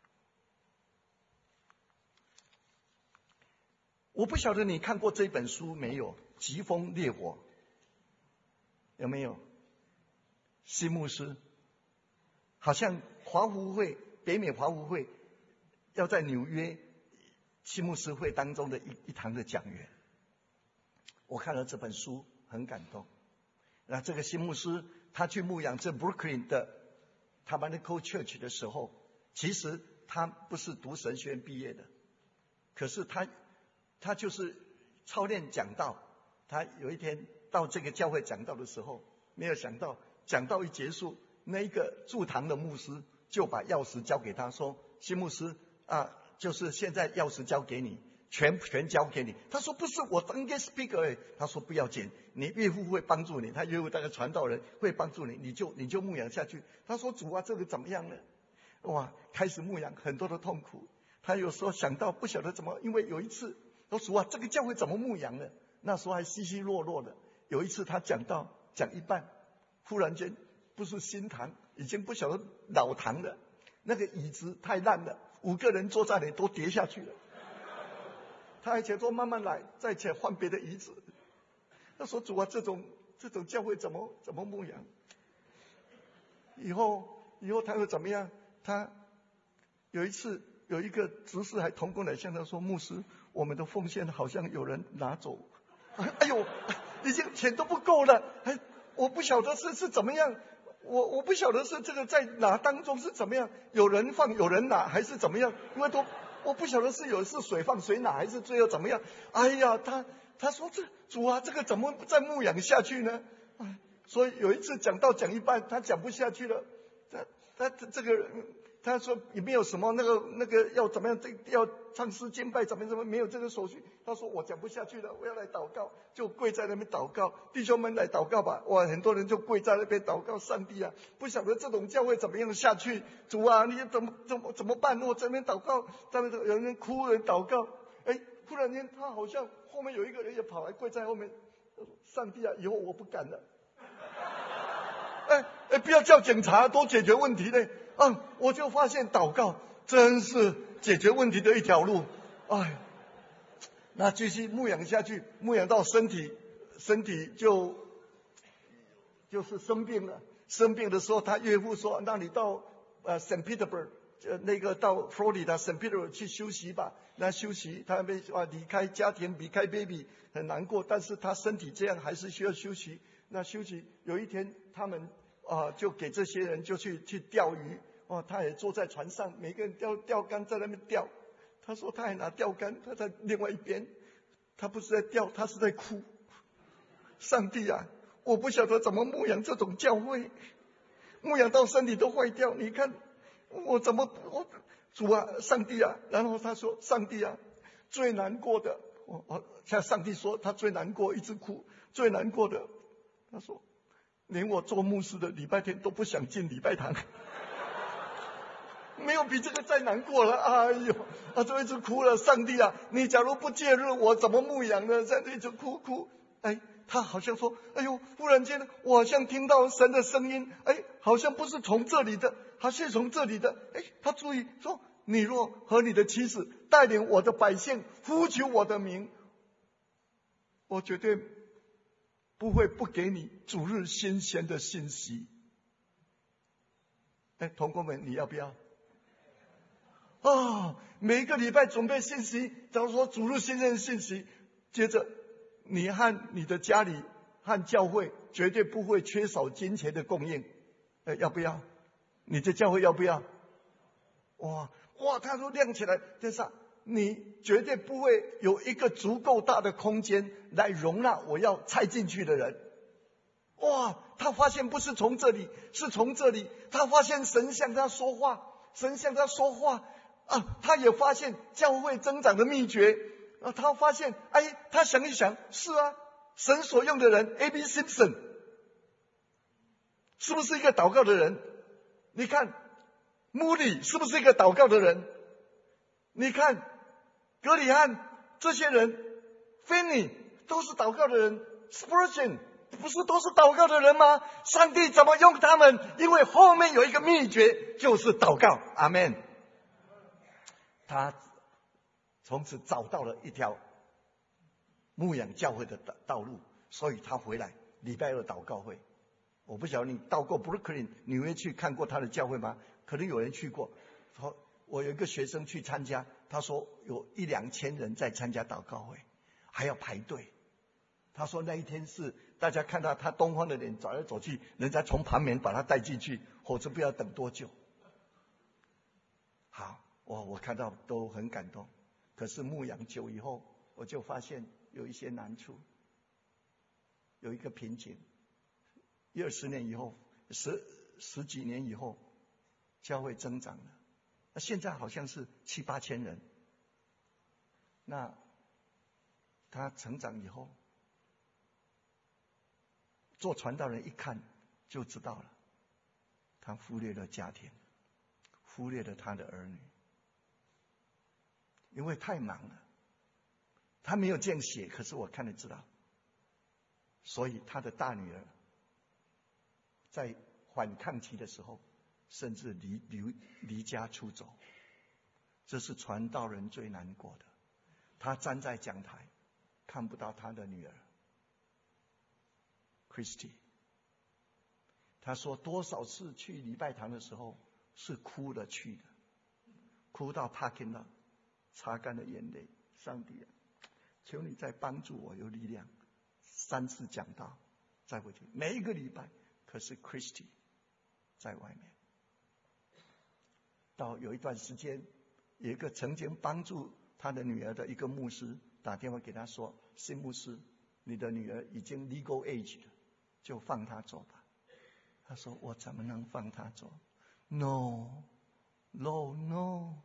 [SPEAKER 1] 我不晓得你看过这本书没有？《疾风烈火》有没有？西牧师好像华福会北美华福会要在纽约西牧师会当中的一一堂的讲员。我看了这本书很感动。那这个西牧师他去牧养这 Brooklyn 的 Tabernacle Church 的时候，其实他不是读神学院毕业的，可是他他就是操练讲道。他有一天到这个教会讲道的时候，没有想到讲道一结束，那一个驻堂的牧师就把钥匙交给他，说：“西牧师啊，就是现在钥匙交给你，全全交给你。”他说：“不是，我当 guest speaker。”他说：“不要紧，你岳父会帮助你，他岳父那个传道人会帮助你，你就你就牧养下去。”他说：“主啊，这个怎么样呢？”哇，开始牧养很多的痛苦。他有时候想到不晓得怎么，因为有一次说：“主啊，这个教会怎么牧养呢？”那时候还稀稀落落的。有一次他讲到讲一半，忽然间不是新堂，已经不晓得老堂了，那个椅子太烂了，五个人坐在那里都跌下去了。他还想说慢慢来，再且换别的椅子。他说：“主啊，这种这种教会怎么怎么牧养？以后以后他会怎么样？”他有一次有一个执事还同工来向他说：“牧师，我们的奉献好像有人拿走。”哎呦，已经钱都不够了，还我不晓得是是怎么样，我我不晓得是这个在拿当中是怎么样，有人放有人拿还是怎么样，因为都我不晓得是有是水放水拿还是最后怎么样。哎呀，他他说这主啊，这个怎么再牧养下去呢？哎，所以有一次讲到讲一半，他讲不下去了，他他这个。他说也没有什么那个那个要怎么样，这要唱诗敬拜怎么怎么没有这个手续。他说我讲不下去了，我要来祷告，就跪在那边祷告。弟兄们来祷告吧！哇，很多人就跪在那边祷告。上帝啊，不晓得这种教会怎么样下去？主啊，你怎么怎么怎么办？我这边祷告，他们有人哭，有人祷告。哎，突然间他好像后面有一个人也跑来跪在后面。上帝啊，以后我不敢了。哎哎，不要叫警察，多解决问题呢。嗯，我就发现祷告真是解决问题的一条路。哎，那继续牧养下去，牧养到身体身体就就是生病了。生病的时候，他岳父说：“那你到呃 Saint Petersburg， 呃那个到 Florida Saint Petersburg 去休息吧。”那休息，他被啊离开家庭，离开 baby 很难过，但是他身体这样还是需要休息。那休息，有一天他们。啊，就给这些人就去去钓鱼哦，他也坐在船上，每个人钓钓竿在那边钓。他说他还拿钓竿，他在另外一边，他不是在钓，他是在哭。上帝啊，我不晓得怎么牧养这种教会，牧养到身体都坏掉。你看我怎么我主啊，上帝啊，然后他说上帝啊，最难过的，我我向上帝说他最难过，一直哭，最难过的，他说。连我做牧师的礼拜天都不想进礼拜堂，没有比这个再难过了。哎呦，他就一直哭了。上帝啊，你假如不介入，我怎么牧养呢？在那一直哭哭。哎，他好像说，哎呦，忽然间我好像听到神的声音，哎，好像不是从这里的，还是从这里的。哎，他注意说，你若和你的妻子带领我的百姓呼求我的名，我绝对不会不给你主日新鲜的信息。哎，同工们，你要不要？哦，每一个礼拜准备信息，假如说主日新鲜的信息，接着你和你的家里和教会绝对不会缺少金钱的供应。哎，要不要？你的教会要不要？ 哇哇，它都亮起来。天上，你绝对不会有一个足够大的空间来容纳我要拆进去的人。哇，他发现不是从这里，是从这里。他发现神向他说话，神向他说话啊！他也发现教会增长的秘诀啊！他发现，哎，他想一想，是啊，神所用的人 A B Simpson 是不是一个祷告的人？你看穆里是不是一个祷告的人？你看格里汉这些人 Finney 都是祷告的人 Spurgeon不是都是祷告的人吗？上帝怎么用他们？因为后面有一个秘诀，就是祷告。阿们。他从此找到了一条牧养教会的道路，所以他回来礼拜二祷告会。我不晓得你到过 Brooklyn 纽约去看过他的教会吗？可能有人去过。我有一个学生去参加，他说有一两千人在参加祷告会，还要排队。他说那一天是大家看到他东方的脸走来走去，人家从旁边把他带进去，否则不要等多久。好，我我看到都很感动。可是牧养久以后，我就发现有一些难处，有一个瓶颈。一二十年以后，十十几年以后，教会增长了，那现在好像是七八千人。那他成长以后，做传道人一看就知道了，他忽略了家庭，忽略了他的儿女，因为太忙了。他没有这样写，可是我看得知道。所以他的大女儿在反抗期的时候，甚至离离离家出走，这是传道人最难过的。他站在讲台，看不到他的女儿 Christy。他说多少次去礼拜堂的时候是哭了去的，哭到 parking lot， 擦干了眼泪。上帝啊，求你再帮助我有力量。三次讲道，再回去，每一个礼拜。可是 Christy 在外面。到有一段时间，有一个曾经帮助他的女儿的一个牧师打电话给他说：“辛牧师，你的女儿已经 legal age 了，就放她走吧。”他说：“我怎么能放她走 ？No, no, no。”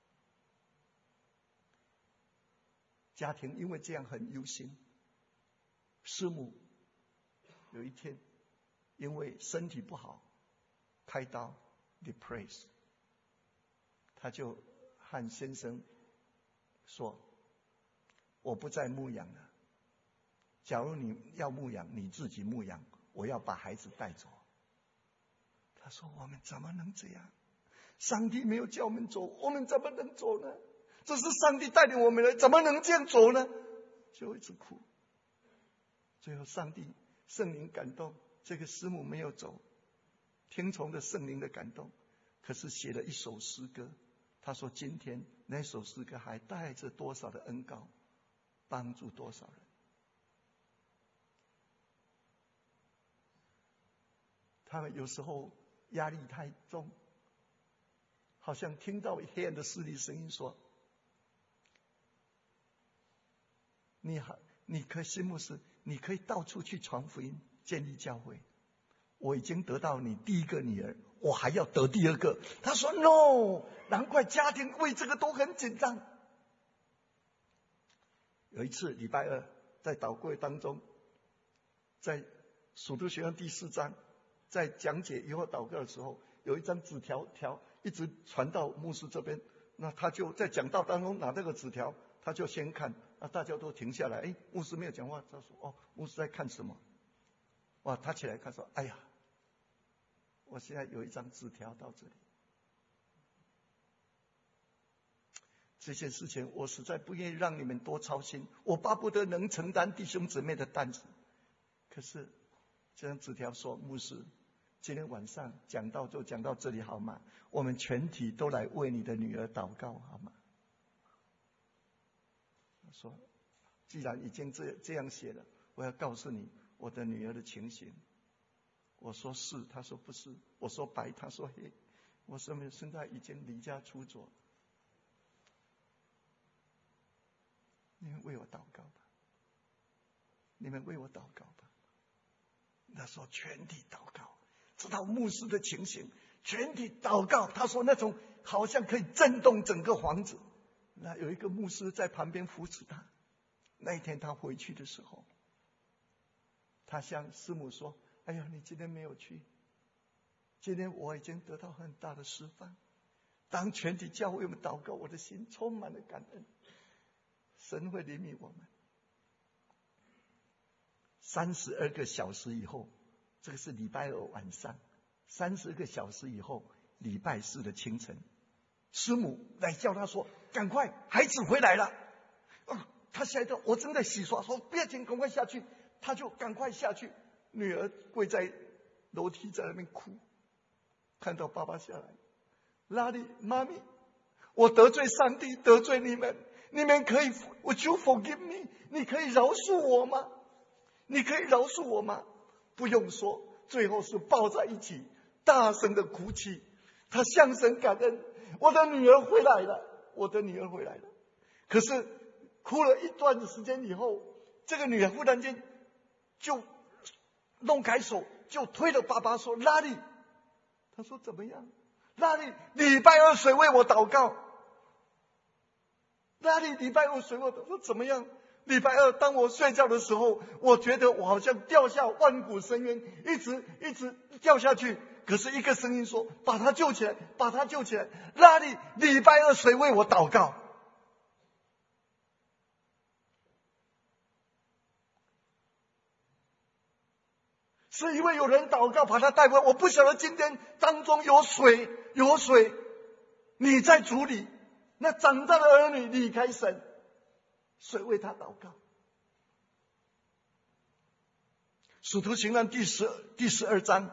[SPEAKER 1] 家庭因为这样很忧心。师母有一天因为身体不好开刀 depressed， 他就和先生说：“我不再牧养了，假如你要牧养，你自己牧养，我要把孩子带走。”他说：“我们怎么能这样？上帝没有叫我们走，我们怎么能走呢？这是上帝带领我们的，怎么能这样走呢？”就一直哭。最后上帝圣灵感动，这个师母没有走，听从了圣灵的感动，可是写了一首诗歌。他说今天那首诗歌还带着多少的恩膏，帮助多少人。他们有时候压力太重，好像听到黑暗的势力声音说：“你还你可以，辛牧师，你可以到处去传福音，建立教会。我已经得到你第一个女儿，我还要得第二个。”他说 ：“No， 难怪家庭为这个都很紧张。”有一次礼拜二在祷告会当中，在使徒行传第四章，在讲解以后祷告的时候，有一张纸条条一直传到牧师这边，那他就在讲道当中拿这个纸条，他就先看，那大家都停下来。哎，牧师没有讲话，他说：“哦，牧师在看什么？”哇，他起来看说：“哎呀，我现在有一张纸条到这里。这件事情我实在不愿意让你们多操心，我巴不得能承担弟兄姊妹的担子。可是这张纸条说，牧师，今天晚上讲道就讲到这里好吗？我们全体都来为你的女儿祷告好吗？”他说：“既然已经这这样写了，我要告诉你我的女儿的情形。”我说：“是。”他说：“不是。”我说：“白。”他说：“黑。” 我是不是现在已经离家出走？你们为我祷告吧，你们为我祷告吧。那时候全体祷告，知道牧师的情形，全体祷告。他说那种好像可以震动整个房子。那有一个牧师在旁边扶持他。那一天他回去的时候，他向师母说：哎呀，你今天没有去，今天我已经得到很大的释放。当全体教会我们祷告，我的心充满了感恩，神会怜悯我们。三十二个小时以后，这个是礼拜二晚上，三十个小时以后，礼拜四的清晨，师母来叫他说：赶快，孩子回来了。啊，他吓到，我正在洗刷，说不要紧，赶快下去。他就赶快下去，女儿跪在楼梯在那边哭，看到爸爸下来，拉里妈咪，我得罪上帝，得罪你们，你们可以 Would you forgive me？ 你可以饶恕我吗？你可以饶恕我吗？不用说，最后是抱在一起，大声的哭泣。他向神感恩，我的女儿回来了，我的女儿回来了。可是哭了一段时间以后，这个女儿忽然间就弄开手，就推着爸爸说：拉里。他说怎么样？拉里礼拜二谁为我祷告？拉里礼拜二谁为我祷告？说怎么样？礼拜二当我睡觉的时候，我觉得我好像掉下万古深渊，一直一直掉下去。可是一个声音说：把他救起来，把他救起来。拉里礼拜二谁为我祷告？是因为有人祷告把他带回来。我不晓得今天当中有水，有水，你在主里，那长大的儿女离开神，谁为他祷告？使徒行传第十第十二章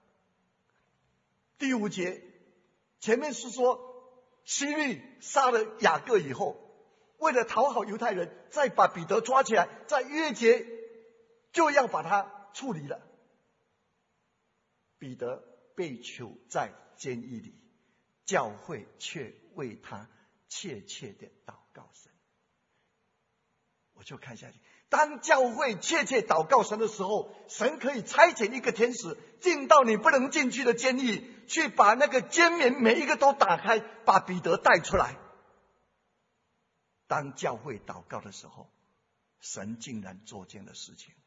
[SPEAKER 1] 第五节，前面是说希律杀了雅各以后，为了讨好犹太人，再把彼得抓起来，在约节就要把他处理了。彼得被囚在监狱里，教会却为他切切的祷告神。我就看下去，当教会切切祷告神的时候，神可以差遣一个天使进到你不能进去的监狱，去把那个监门每一个都打开，把彼得带出来。当教会祷告的时候，神竟然做这样的事情。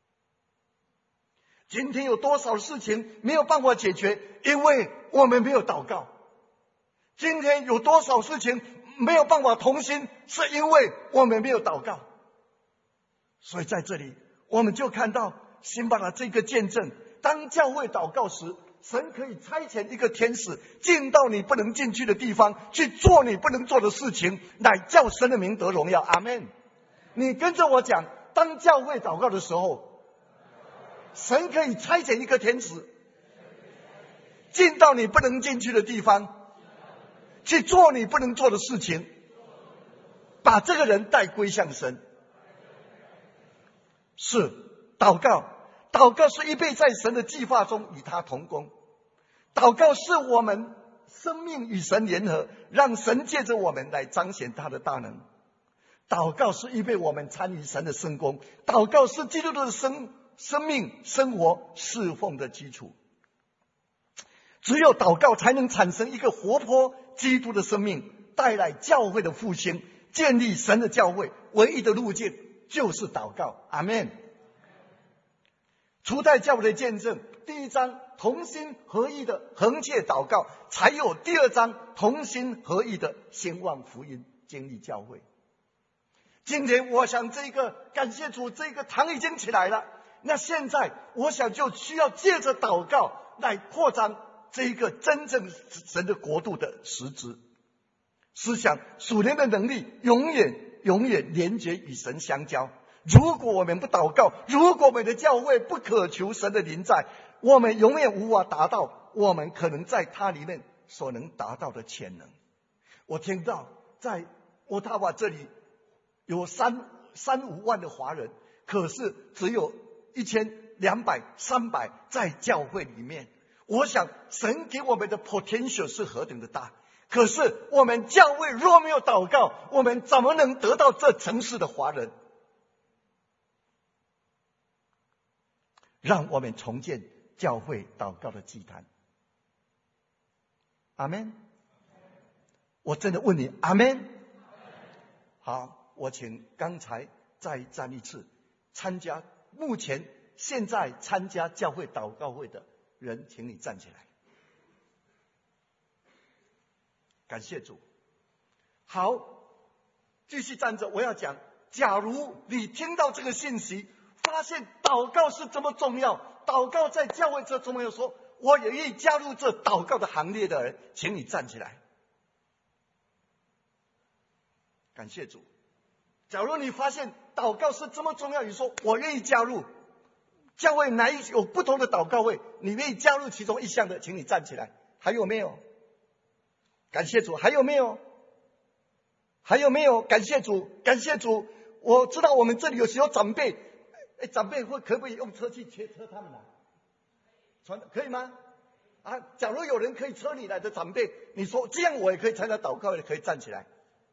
[SPEAKER 1] 今天有多少事情没有办法解决，因为我们没有祷告。今天有多少事情没有办法同心，是因为我们没有祷告。所以在这里我们就看到辛巴的这个见证，当教会祷告时，神可以差遣一个天使进到你不能进去的地方，去做你不能做的事情，来叫神的名得荣耀。阿们。你跟着我讲，当教会祷告的时候，神可以差遣一个天使进到你不能进去的地方，去做你不能做的事情，把这个人带归向神。是祷告，祷告是预备在神的计划中与他同工。祷告是我们生命与神联合，让神借着我们来彰显他的大能。祷告是预备我们参与神的圣工，祷告是基督徒的生生命生活侍奉的基础。只有祷告才能产生一个活泼基督的生命，带来教会的复兴，建立神的教会。唯一的路径就是祷告。阿们。初代教会的见证，第一章同心合意的恒切祷告，才有第二章同心合意的兴旺福音，建立教会。今天我想这个感谢主，这个堂已经起来了，那现在我想就需要借着祷告来扩张这一个真正神的国度的实质。思想属灵的能力永远永远连结与神相交。如果我们不祷告，如果我们的教会不渴求神的临在，我们永远无法达到我们可能在他里面所能达到的潜能。我听到在渥太华这里有三三五万的华人，可是只有一千两百三百在教会里面。 我想神给我们的 potential 是何等的大，可是我们教会若没有祷告，我们怎么能得到这城市的华人？让我们重建教会祷告的祭坛。阿们。我真的问你，阿们。好，我请刚才再站一次，参加目前现在参加教会祷告会的人，请你站起来。感谢主。好，继续站着。我要讲，假如你听到这个信息，发现祷告是这么重要，祷告在教会这重要，说我也愿意加入这祷告的行列的人，请你站起来。感谢主。假如你发现祷告是这么重要，你说我愿意加入教会，哪一有不同的祷告会，你愿意加入其中一项的，请你站起来。还有没有？感谢主。还有没有？还有没有？感谢主，感谢主。我知道我们这里有时候长辈，哎，长辈会可不可以用车去接车他们来？传可以吗？啊，假如有人可以车你来的长辈，你说这样我也可以参加祷告会，可以站起来。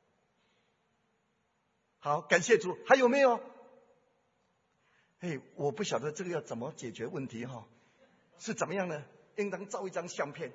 [SPEAKER 1] 好，感谢主。还有没有？哎，我不晓得这个要怎么解决问题哈？是怎么样呢？应当照一张相片，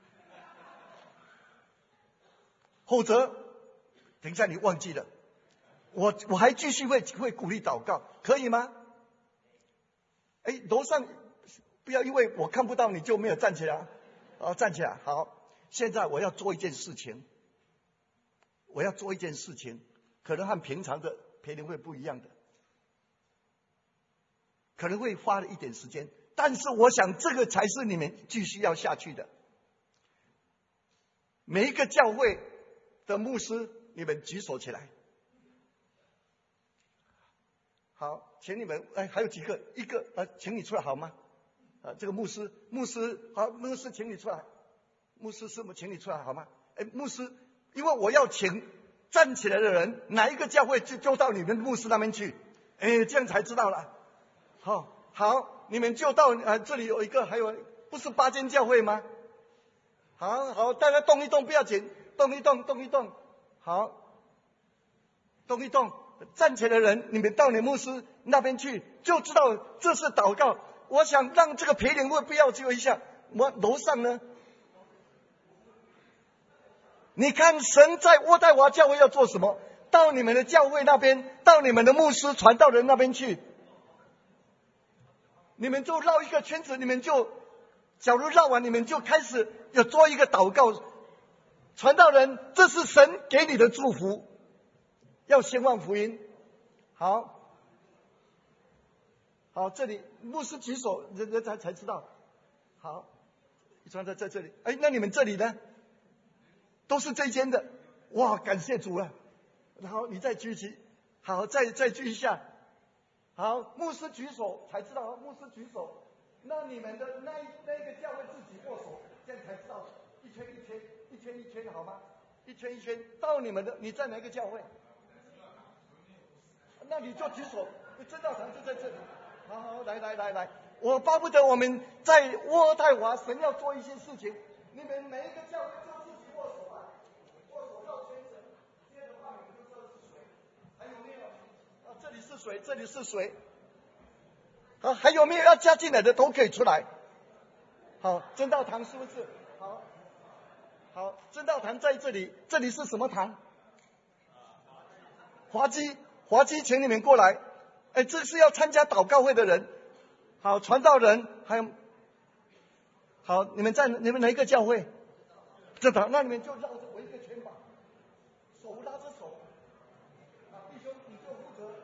[SPEAKER 1] 否则等一下你忘记了，我我还继续会会鼓励祷告，可以吗？哎，楼上不要因为我看不到你就没有站起来，啊，站起来。好，现在我要做一件事情，我要做一件事情。可能和平常的培灵会不一样的，可能会花了一点时间，但是我想这个才是你们继续要下去的。每一个教会的牧师，你们举手起来。好，请你们，哎，还有几个，一个，呃，请你出来好吗？啊，这个牧师，牧师，好，牧师，请你出来。牧师师母，请你出来好吗？哎，牧师，因为我要请站起来的人，哪一个教会就就到你们牧师那边去，哎，这样才知道了。好，好，你们就到呃这里有一个，还有不是八间教会吗？好好，大家动一动，不要紧，动一动，动一动，好，动一动，站起来的人，你们到你牧师那边去，就知道这是祷告。我想让这个培灵会不要就一下，我楼上呢？你看神在渥太华教会要做什么？到你们的教会那边，到你们的牧师传道人那边去，你们就绕一个圈子，你们就假如绕完，你们就开始要做一个祷告。传道人，这是神给你的祝福，要兴旺福音。好，好，这里牧师举手，人人才才知道。好，传在在这里。哎，那你们这里呢？都是这间的，哇！感谢主啊！然后你再举起，好，再再举一下，好，牧师举手才知道，牧师举手，那你们的那那个教会自己握手，这样才知道，一圈一圈，一圈一圈，好吗？一圈一圈到你们的，你在哪个教会？那你就举手，真道堂就在这里。好好，来来来来，我巴不得我们在渥太华，神要做一些事情，你们每一个教会就自己握手。这里是谁？这里是谁？好，还有没有要加进来的都可以出来。好，真道堂是不是？好，好，真道堂在这里，这里是什么堂？华基，华基，请你们过来。哎，这是要参加祷告会的人。好，传道人，还有，好，你们在你们哪一个教会？这堂，那你们就绕着我一个圈吧，手拉着手。弟兄，你就负责。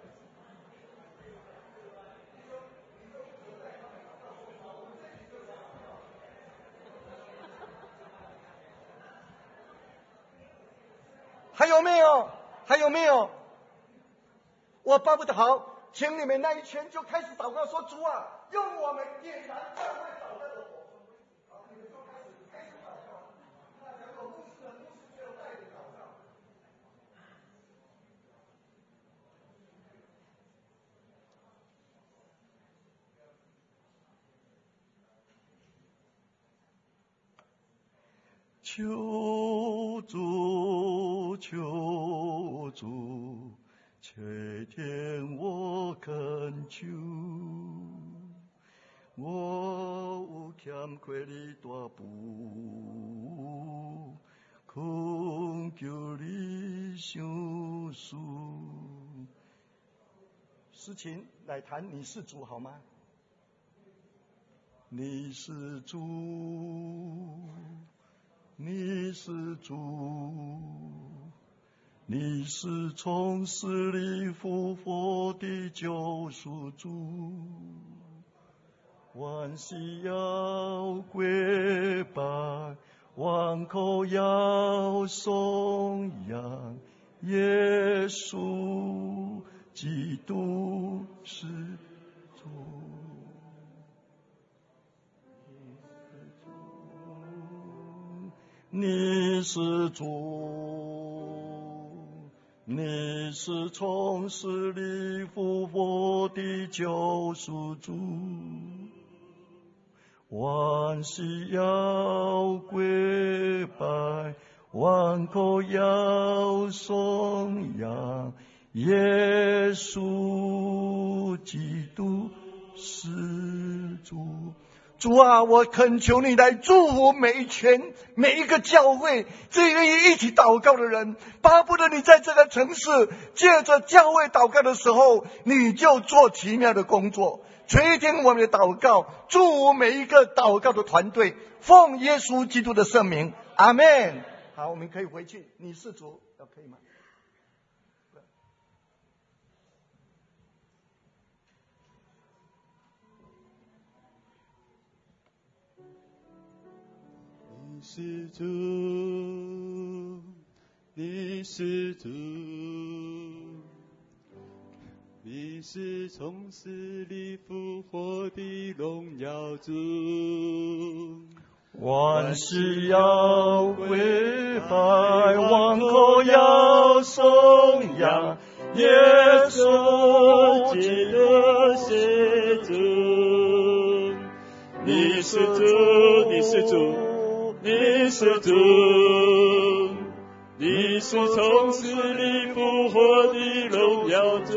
[SPEAKER 1] 还有没有？还有没有？我巴不得好，请你们那一圈就开始祷告，说主啊，用我们点燃教会祷告的火。好，你们就开始开始祷告。那讲有牧师的牧师就带领祷告。
[SPEAKER 3] 求主，求主，垂听我恳求。我有欠亏你大步，恳求你相属。
[SPEAKER 1] 诗琴来弹你是主好吗？
[SPEAKER 3] 你是主，你是主，你是从死里复活的救赎主。万膝要跪拜，万口要颂扬，耶稣基督是主。你是主，你是从死里复活的救赎主。万膝要跪拜，万口要颂扬，耶稣基督是主。
[SPEAKER 1] 主啊，我恳求你来祝福每一圈每一个教会，这愿意一起祷告的人，巴不得你在这个城市借着教会祷告的时候，你就做奇妙的工作，垂听我们的祷告，祝福每一个祷告的团队，奉耶稣基督的圣名，阿们。好，我们可以回去。你是主，可以吗？
[SPEAKER 3] 你是主，你是主，你是从死里复活的荣耀主。万膝要跪拜，万口要颂扬，耶稣基督是主。你是主，你是主，你是主，你是从死里复活的荣耀主。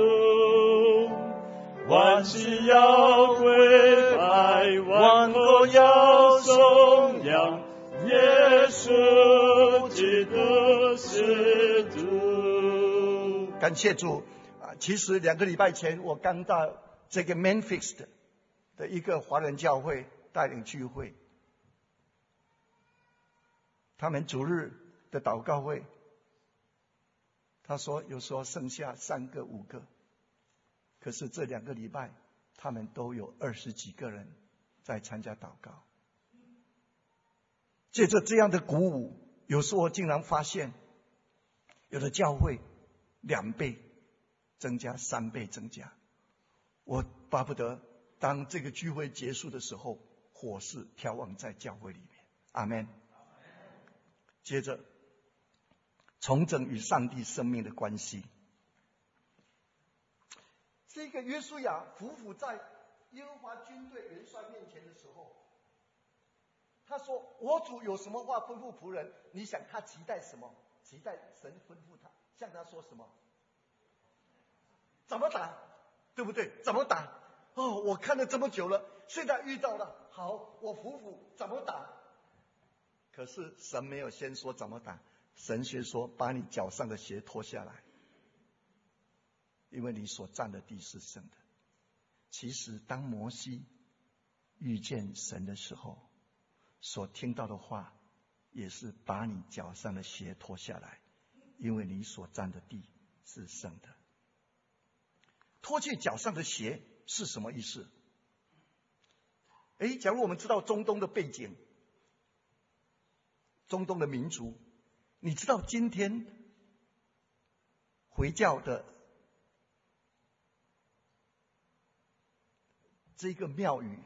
[SPEAKER 3] 万膝要跪拜，万口要颂扬，耶稣基督是主。
[SPEAKER 1] 感谢主啊！其实两个礼拜前，我刚到这个 Memphis 的的一个华人教会带领聚会，他们主日的祷告会，他说有时候剩下三个五个，可是这两个礼拜他们都有二十几个人在参加祷告。借着这样的鼓舞，有时候我竟然发现有的教会两倍增加，三倍增加。我巴不得当这个聚会结束的时候，火势眺望在教会里面。阿们。接着重整与上帝生命的关系。这个约书亚匍匐在耶和华军队元帅面前的时候，他说：我主有什么话吩咐仆人？你想他期待什么？期待神吩咐他，向他说什么？怎么打？对不对？怎么打？哦，我看了这么久了，现在遇到了，好，我匍匐，怎么打？可是神没有先说怎么打，神先说把你脚上的鞋脱下来，因为你所占的地是圣的。其实当摩西遇见神的时候，所听到的话也是把你脚上的鞋脱下来，因为你所占的地是圣的。脱去脚上的鞋是什么意思？诶，假如我们知道中东的背景，中东的民族，你知道今天回教的这个庙宇，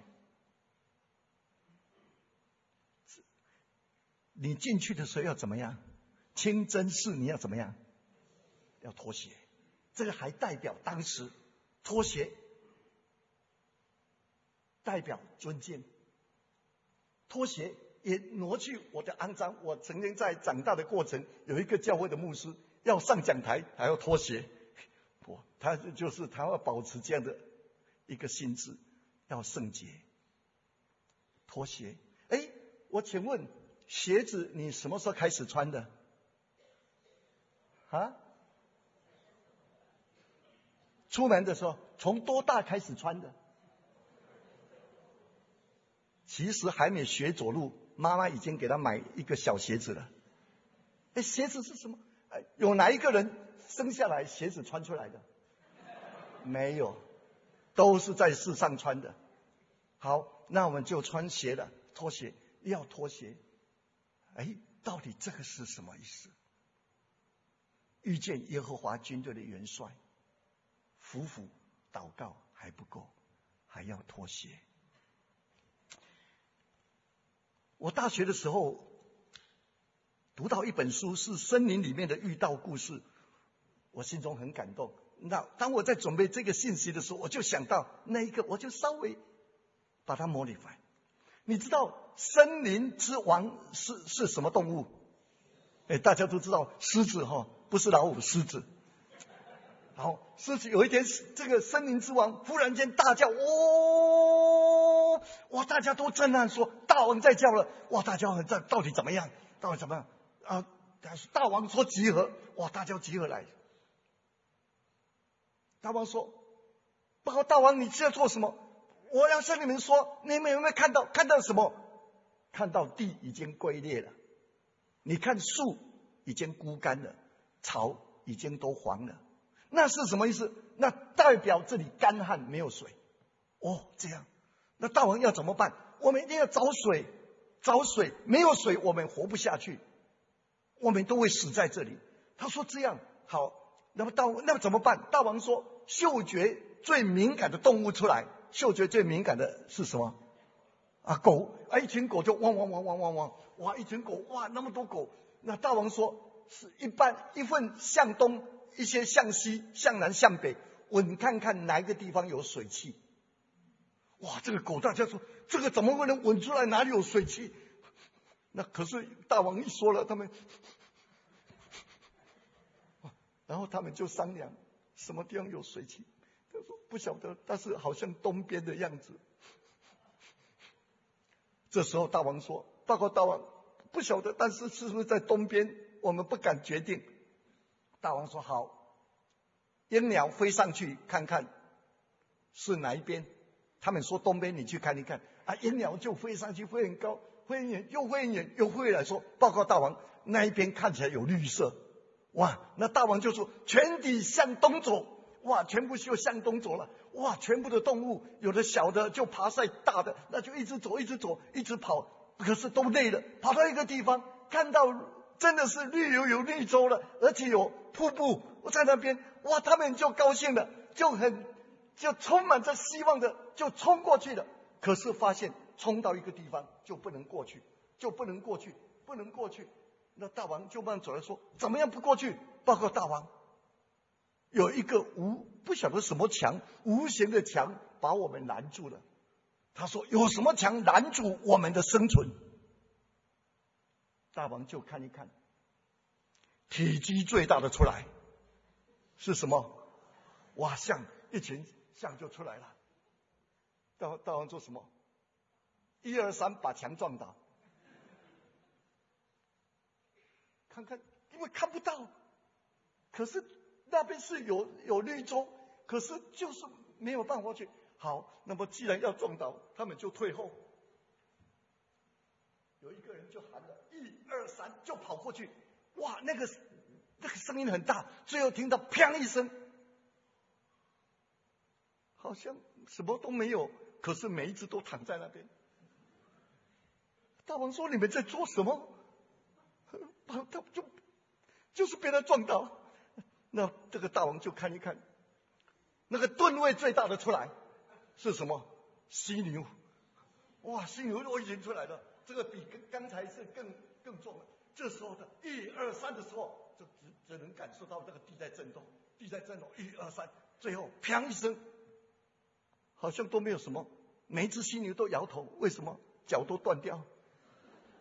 [SPEAKER 1] 你进去的时候要怎么样？清真寺你要怎么样？要脱鞋。这个还代表当时脱鞋代表尊敬，脱鞋也挪去我的肮脏。我曾经在长大的过程，有一个教会的牧师要上讲台还要脱鞋，不，他就是他要保持这样的一个心智，要圣洁。脱鞋，哎，我请问，鞋子你什么时候开始穿的？啊？出门的时候，从多大开始穿的？其实还没学走路，妈妈已经给他买一个小鞋子了。哎，鞋子是什么？哎，有哪一个人生下来鞋子穿出来的？没有，都是在世上穿的。好，那我们就穿鞋了，脱鞋，要脱鞋。哎，到底这个是什么意思？遇见耶和华军队的元帅，夫妇祷告还不够，还要脱鞋。我大学的时候读到一本书，是森林里面的遇到故事，我心中很感动。那当我在准备这个信息的时候，我就想到那一个，我就稍微把它 modify。你知道森林之王是是什么动物？哎，大家都知道狮子哈，不是老虎，狮子。好，狮子有一天，这个森林之王忽然间大叫，哦，哇，大家都震撼说大王在叫了，哇，大家很在到底怎么样？到底怎么样？啊，大王说集合，哇，大家集合来。大王说，报告大王，你是要做什么？我要向你们说，你们有没有看到？看到什么？看到地已经龟裂了，你看树已经枯干了，草已经都黄了。那是什么意思？那代表这里干旱没有水。哦，这样，那大王要怎么办？我们一定要找水，找水，没有水我们活不下去，我们都会死在这里。他说这样好，那么大那么怎么办？大王说，嗅觉最敏感的动物出来。嗅觉最敏感的是什么？啊，狗啊，一群狗就汪汪汪汪汪汪，哇，一群狗，哇，那么多狗。那大王说，是一般一份向东，一些向西，向南，向北，闻看看哪一个地方有水汽。哇，这个狗大家说，这个怎么会能闻出来哪里有水汽？那可是大王一说了，他们，然后他们就商量什么地方有水汽。他说不晓得，但是好像东边的样子。这时候大王说，报告大王，不晓得，但是是不是在东边，我们不敢决定。大王说好，鹰鸟飞上去看看是哪一边。他们说东边，你去看一看。啊，鹰鸟就飞上去，飞很高，飞很远，又飞很远，又飞来说，报告大王，那一边看起来有绿色。哇，那大王就说，全体向东走。哇，全部就向东走了。哇，全部的动物，有的小的就爬在大的，那就一直走，一直走，一直跑，可是都累了。跑到一个地方，看到真的是绿油油绿洲了，而且有瀑布。我在那边，哇，他们就高兴了，就很就充满着希望的就冲过去了。可是发现冲到一个地方就不能过去，就不能过去，不能过去。那大王就慢慢走来说，怎么样不过去？报告大王，有一个无不晓得什么墙，无形的墙把我们拦住了。他说，有什么墙拦住我们的生存？大王就看一看，体积最大的出来是什么？哇，象，一群象就出来了。大大王做什么？一二三，把墙撞倒。看看，因为看不到，可是那边是有有绿洲，可是就是没有办法去。好，那么既然要撞倒，他们就退后。有一个人就喊了一二三，就跑过去。哇，那个那个声音很大，最后听到砰一声，好像什么都没有，可是每一只都躺在那边。大王说：“你们在做什么？”他就就是被他撞倒。那这个大王就看一看，那个吨位最大的出来是什么？犀牛。哇，犀牛肉已经出来了，这个比刚才是更更重了。这时候的一二三的时候，就只只能感受到这个地在震动，地在震动，一二三，最后砰一声，好像都没有什么，每一只犀牛都摇头，为什么？脚都断掉。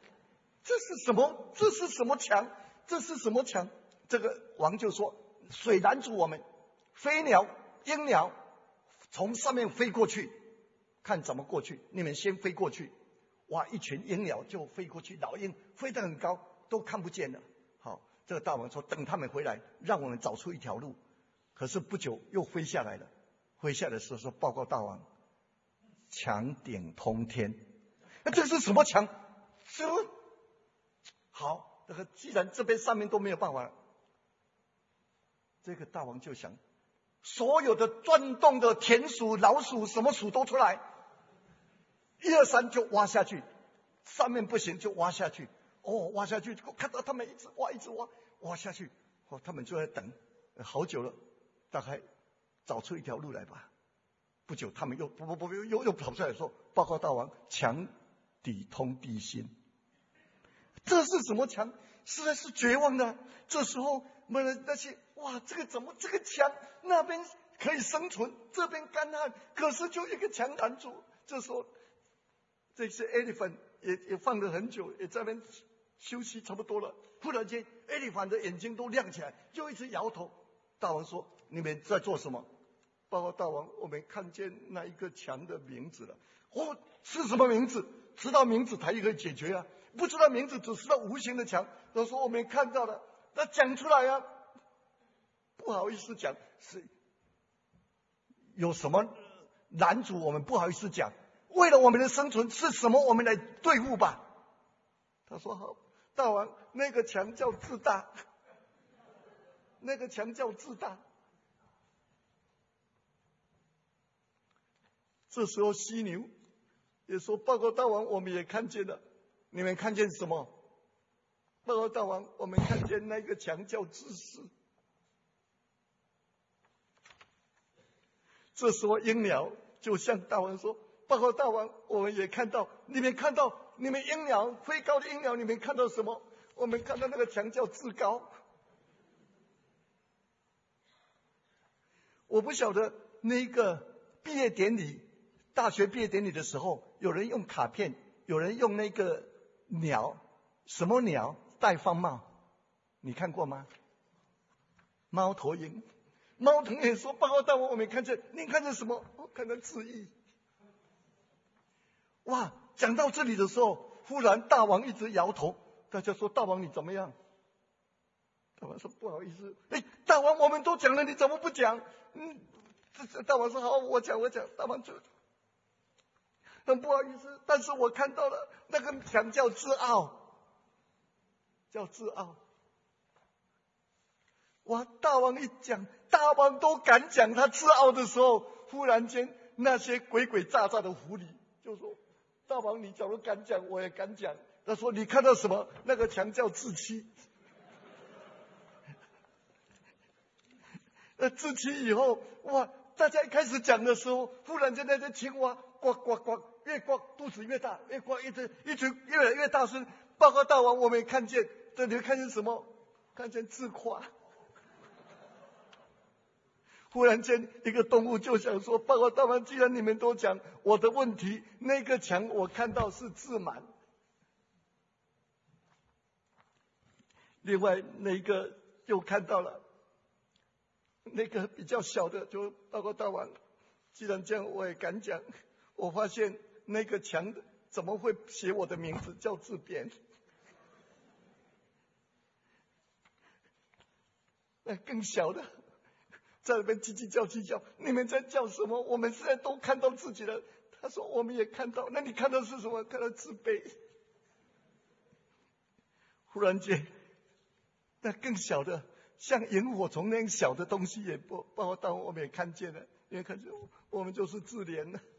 [SPEAKER 1] 这是什么？这是什么墙？这是什么墙？这个王就说：水拦住我们，飞鸟、鹰鸟从上面飞过去，看怎么过去。你们先飞过去。哇，一群鹰鸟就飞过去，老鹰飞得很高，都看不见了。好，这个大王说：等他们回来，让我们找出一条路。可是不久又飞下来了，飞下来的时候说：报告大王，墙顶通天。那这是什么墙？什么？好，那个既然这边上面都没有办法了，这个大王就想，所有的转动的田鼠、老鼠，什么鼠都出来，一二三就挖下去，上面不行就挖下去。哦，挖下去，看到他们一直挖，一直挖，挖下去。哦，他们就在等，好久了，大概找出一条路来吧。不久，他们又不不不又又又跑出来说：报告大王，墙底通地心。这是什么墙？实在是绝望的。这时候，那那些哇，这个怎么这个墙那边可以生存，这边干旱，可是就一个墙拦住。这时候，这些 elephant 也也放了很久，也在那边休息差不多了。忽然间 elephant 的眼睛都亮起来，就一直摇头。大王说：你们在做什么？报告大王，我们看见那一个墙的名字了。哦，是什么名字？知道名字才可以解决啊。不知道名字，只知道无形的墙。都说我们看到了，那讲出来啊，不好意思讲，是有什么拦阻我们不好意思讲。为了我们的生存是什么，我们来对付吧。他说：好，大王，那个墙叫自大，那个墙叫自大。这时候犀牛也说：报告大王，我们也看见了。你们看见什么？报告大王，我们看见那个墙叫自私。这时候鹰鸟就向大王说：报告大王，我们也看到。你们看到，你们鹰鸟飞高的鹰鸟，你们看到什么？我们看到那个墙叫自高。我不晓得那个毕业典礼，大学毕业典礼的时候，有人用卡片，有人用那个鸟，什么鸟戴方帽？你看过吗？猫头鹰。猫头鹰说：报告大王，我没看见。你看见什么？我看到字翼。哇，讲到这里的时候，忽然大王一直摇头。大家说：大王你怎么样？大王说：不好意思。哎，大王我们都讲了，你怎么不讲？嗯，大王说：好，我讲我讲。大王就很不好意思，但是我看到了那个墙叫自傲，叫自傲。哇！大王一讲，大王都敢讲他自傲的时候，忽然间那些鬼鬼诈诈的狐狸就说：大王你假如敢讲，我也敢讲。他说：你看到什么？那个墙叫自欺。那自欺以后，哇！大家一开始讲的时候，忽然间那些青蛙呱呱呱，越呱肚子越大，越呱一直一直越来越大声。报告大王，我没看见。这你们看见什么？看见自夸。忽然间，一个动物就想说：报告大王，既然你们都讲我的问题，那个墙我看到是自满。另外那个又看到了，那个比较小的就报告大王，既然这样我也敢讲。我发现那个墙怎么会写我的名字叫自编？那更小的在那边叽叽叫叽叫，你们在叫什么？我们现在都看到自己了。他说我们也看到。那你看到是什么？看到自卑。忽然间那更小的像萤火虫那样小的东西也不包括到我们也看见了，因为看见我们就是自怜了。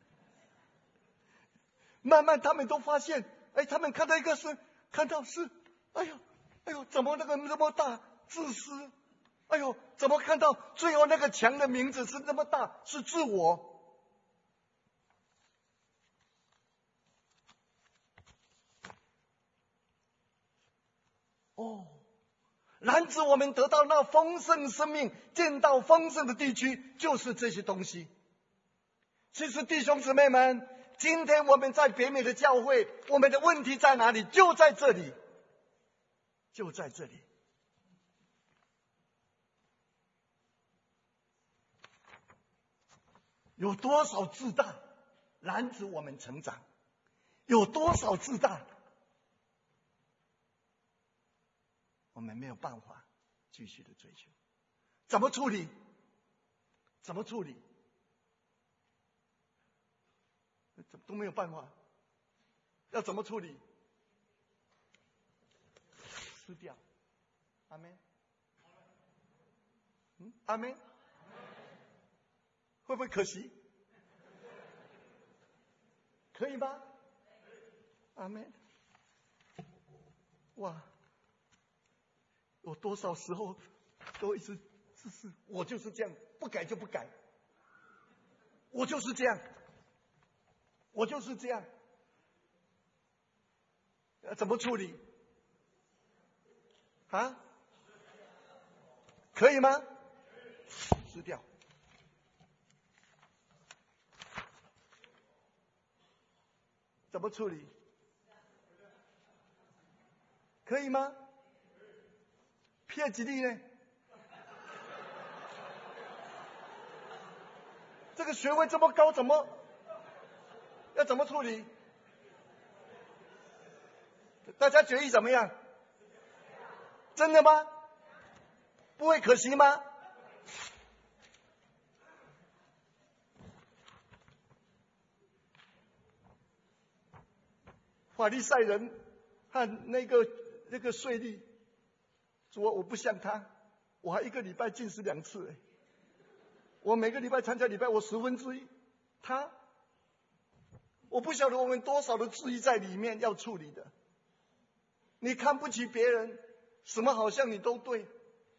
[SPEAKER 1] 慢慢他们都发现，哎，他们看到一个是看到是，哎呦哎呦，怎么那个那么大，自私。哎呦，怎么看到最后那个墙的名字是那么大，是自我。哦，拦止我们得到那丰盛生命，见到丰盛的地区，就是这些东西。其实弟兄姊妹们， 今天我们在北美的教会，我们的问题在哪里？就在这里，就在这里。有多少自大拦止我们成长？有多少自大，我们没有办法继续的追求？怎么处理？怎么处理？怎么都没有办法。要怎么处理？撕掉。阿们。嗯，阿们。会不会可惜？可以吗？阿们。哇，有多少时候都一直自私，我就是这样，不改就不改，我就是这样，我就是这样，要怎么处理？啊？可以吗？撕掉。怎么处理？可以吗？骗几粒呢？这个学问这么高，怎么要怎么处理？大家决议怎么样？真的吗？不会可惜吗？法利赛人和那个那个税吏，主啊，我不像他，我还一个礼拜进食两次，我每个礼拜参加礼拜，我十分之一，他，我不晓得我们多少的质疑在里面要处理的。你看不起别人，什么好像你都对，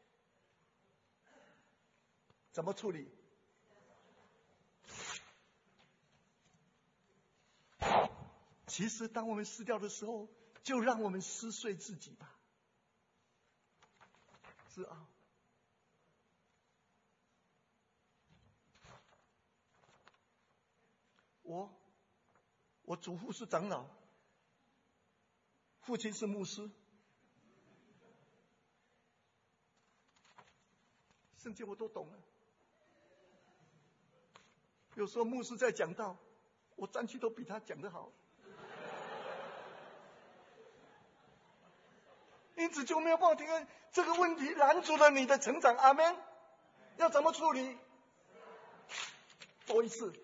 [SPEAKER 1] 怎么处理？其实当我们撕掉的时候，就让我们撕碎自己吧。是啊，我我祖父是长老，父亲是牧师，圣经我都懂了。有时候牧师在讲道，我站去都比他讲得好。因此就没有办法听见这个问题拦阻了你的成长。阿们。要怎么处理？多一次。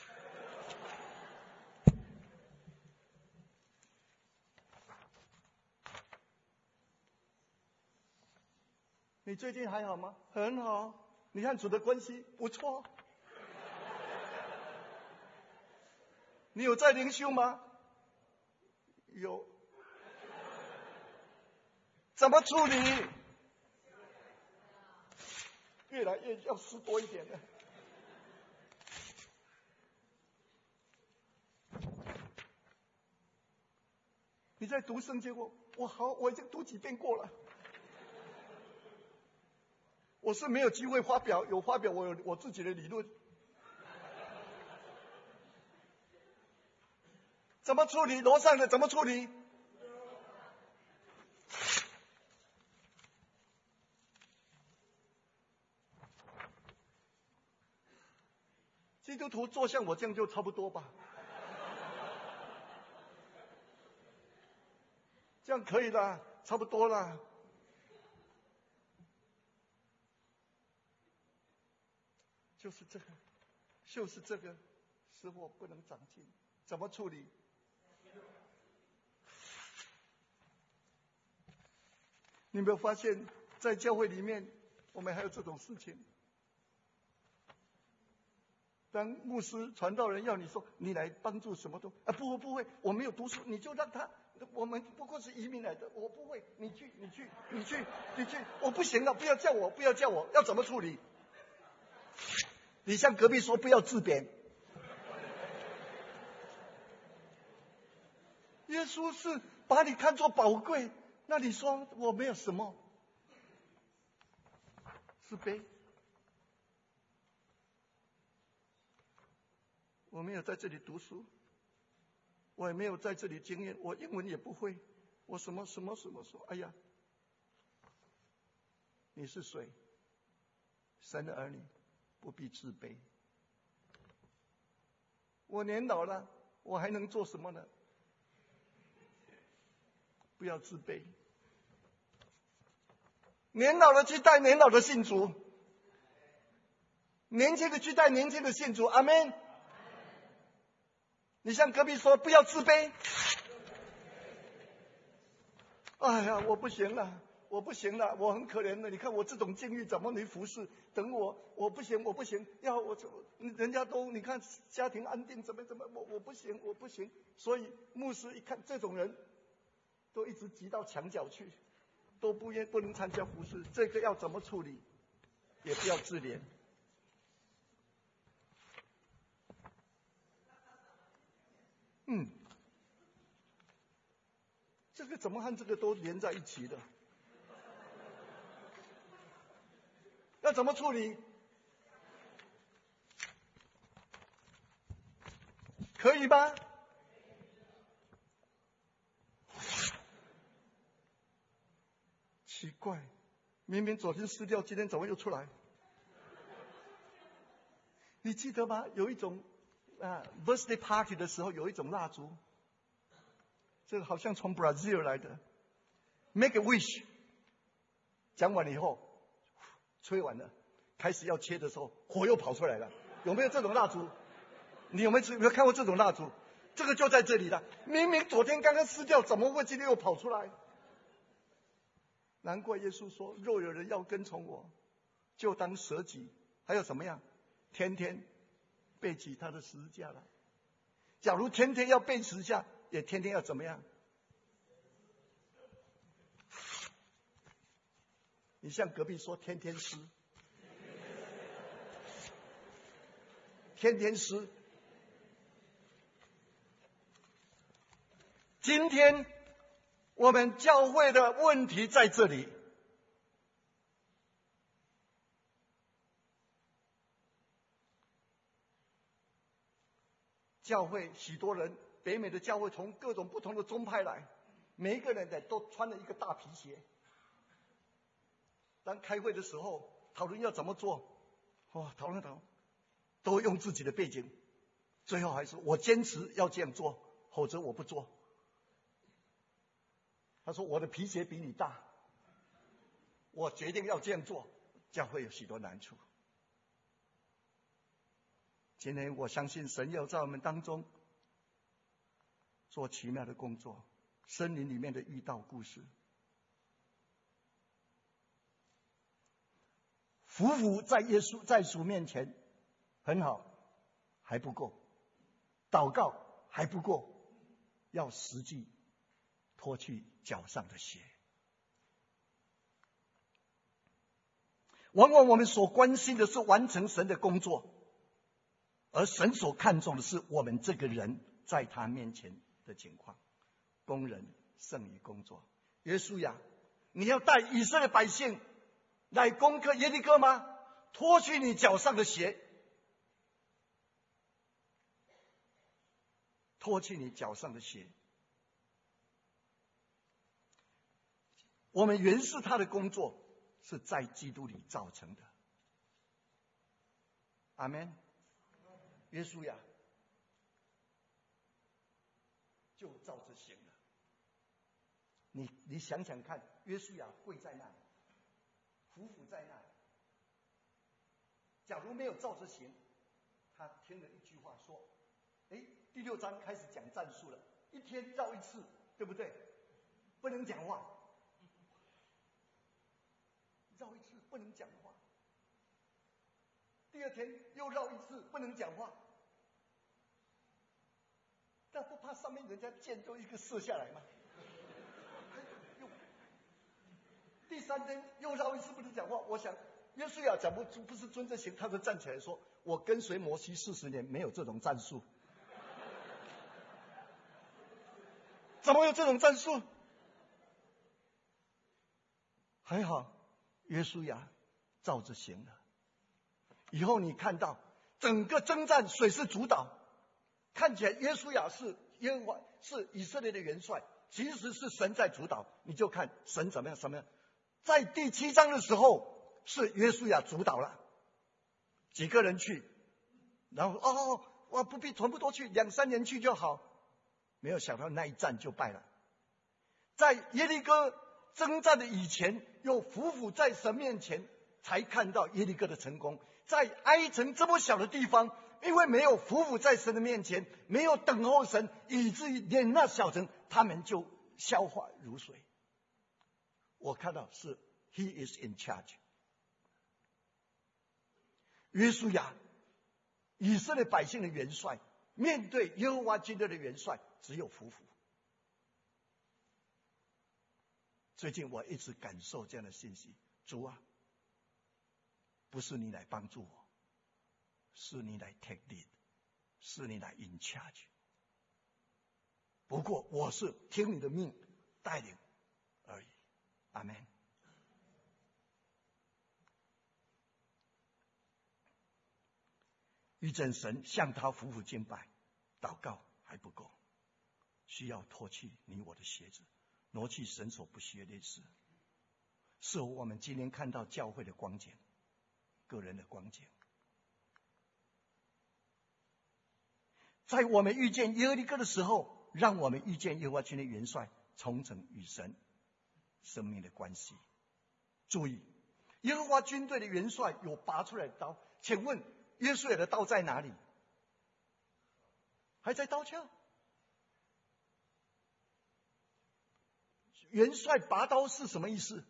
[SPEAKER 1] 你最近还好吗？很好。你和主的关系不错。你有在灵修吗？有。怎么处理？越来越要撕多一点的。你在读圣经，我我好，我已经读几遍过了。我是没有机会发表，有发表我有我自己的理论。怎么处理？楼上的怎么处理？基督徒做像我这样就差不多吧，这样可以了，差不多了。就是这个，就是这个，使我不能长进，怎么处理？你有没有发现，在教会里面，我们还有这种事情？当牧师、传道人要你说你来帮助什么都啊不不会，我没有读书，你就让他，我们不过是移民来的，我不会，你去你去你去你去，我不行了，不要叫我，不要叫我，要怎么处理？你向隔壁说不要自贬。耶稣是把你看作宝贵，那你说我没有什么，是悲。我没有在这里读书， 我也没有在这里经验，我英文也不会，我什么什么什么说，哎呀，你是谁？神的儿女不必自卑。我年老了，我还能做什么呢？不要自卑。年老的去带年老的信主，年轻的去带年轻的信主，阿们。你向隔壁说，不要自卑。哎呀，我不行了，我不行了，我很可怜的。你看我这种境遇，怎么能服侍？等我，我不行，我不行。要我，人家都你看家庭安定，怎么怎么，我我不行，我不行。所以牧师一看这种人，都一直挤到墙角去，都不愿不能参加服侍。这个要怎么处理？也不要自怜。嗯。这个怎么和这个都连在一起的？要怎么处理？可以吗？奇怪，明明昨天撕掉，今天怎么又出来？你记得吗？有一种啊 ，birthday party 的时候有一种蜡烛。这个好像从 Brazil 来的 ，Make a wish。讲完以后，吹完了，开始要切的时候，火又跑出来了。有没有这种蜡烛？你有没有有没有看过这种蜡烛？这个就在这里了。明明昨天刚刚撕掉，怎么会今天又跑出来？难怪耶稣说：“若有人要跟从我，就当舍己。”还有怎么样？天天背起他的十字架来。假如天天要背十字架，也天天要怎么样？你向隔壁说天天吃，天天吃。今天我们教会的问题在这里。教会许多人。北美的教会从各种不同的宗派来，每一个人呢都穿了一个大皮鞋。当开会的时候讨论要怎么做，哇，讨论讨论，都用自己的背景，最后还是我坚持要这样做，否则我不做。他说我的皮鞋比你大，我决定要这样做。教会有许多难处。今天我相信神要在我们当中做奇妙的工作，森林里面的遇到故事。匍匐在耶稣在主面前很好，还不够，祷告还不够，要实际脱去脚上的鞋。往往我们所关心的是完成神的工作，而神所看重的是我们这个人在他面前的情况。工人胜于工作。约书亚，你要带以色列百姓来攻克耶利哥吗？脱去你脚上的鞋，脱去你脚上的鞋。我们原是他的工作，是在基督里造成的。阿们。约书亚就照着行了。你你想想看，约书亚跪在那里，匍匐在那里。假如没有照着行，他听了一句话说：“哎，第六章开始讲战术了，一天绕一次，对不对？不能讲话，绕一次不能讲话。第二天又绕一次，不能讲话。但不怕上面人家箭都一个射下来吗？第三天又绕一次不能讲话。我想约书亚讲不不是遵着行，他就站起来说：“我跟随摩西四十年，没有这种战术。”怎么有这种战术？还好，约书亚照着行了。以后你看到整个征战谁是主导？看起来约书亚是耶和华是以色列的元帅，其实是神在主导。你就看神怎么样，什么样？在第七章的时候，是约书亚主导了，几个人去，然后哦，我不必全部都去，两三年去就好。没有想到那一战就败了。在耶利哥征战的以前，又匍匐在神面前，才看到耶利哥的成功。在埃城这么小的地方，因为没有匍匐在神的面前，没有等候神，以至于连那小城他们就消化如水。我看到是 He is in charge。约书亚，以色列百姓的元帅，面对耶和华军队的元帅，只有匍匐。最近我一直感受这样的信息，主啊，不是你来帮助我，是你来 take lead， 是你来 in charge。不过我是听你的命带领而已。阿们。遇见神，向他匍匐敬拜，祷告还不够，需要脱去你我的鞋子，挪去神所不喜悦的事。是我们今天看到教会的光景，个人的光景。在我们遇见耶利哥的时候，让我们遇见耶和华军的元帅，重整与神生命的关系。注意，耶和华军队的元帅有拔出来的刀，请问约书亚的刀在哪里？还在刀鞘。元帅拔刀是什么意思？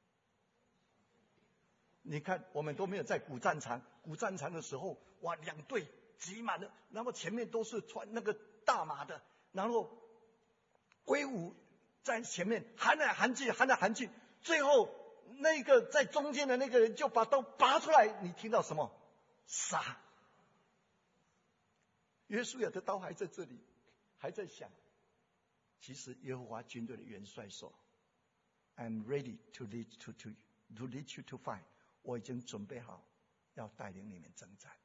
[SPEAKER 1] 你看，我们都没有在古战场，古战场的时候，哇，两队挤满了，然后前面都是穿那个大马的，然后威武在前面喊来喊去，喊来喊去，最后那个在中间的那个人就把刀拔出来，你听到什么？杀！约书亚的刀还在这里，还在响。其实耶和华军队的元帅说 ：“I'm ready to lead to to to lead you to fight。”我已经准备好要带领你们征战。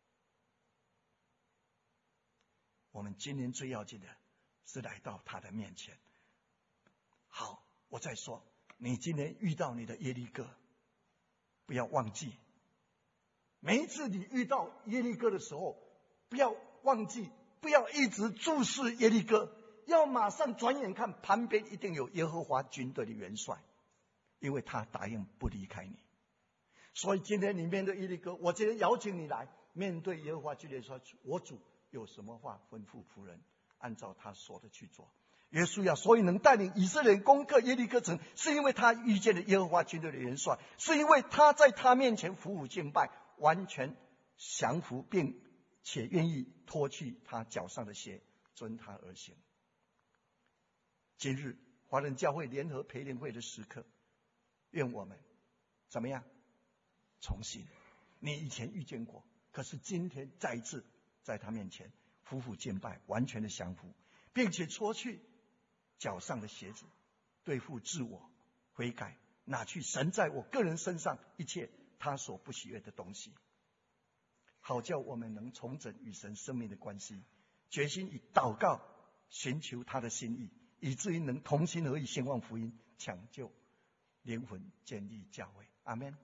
[SPEAKER 1] 我们今年最要紧的是来到他的面前。好，我再说，你今年遇到你的耶利哥，不要忘记，每一次你遇到耶利哥的时候，不要忘记，不要一直注视耶利哥，要马上转眼看旁边一定有耶和华军队的元帅，因为他答应不离开你。所以今天你面对耶利哥，我今天邀请你来面对耶和华军队说：“我主有什么话吩咐仆人，按照他说的去做。”约书亚所以能带领以色列人攻克耶利哥城，是因为他遇见了耶和华军队的元帅，是因为他在他面前匍匐敬拜，完全降服，并且愿意脱去他脚上的鞋，遵他而行。今日华人教会联合培灵会的时刻，愿我们怎么样？重新，你以前遇见过，可是今天再一次在他面前匍匐敬拜，完全的降服，并且脱去脚上的鞋子，对付自我，悔改，拿去神在我个人身上一切他所不喜悦的东西，好叫我们能重整与神生命的关系，决心以祷告寻求他的心意，以至于能同心合意兴旺福音，抢救灵魂，建立教会。阿们。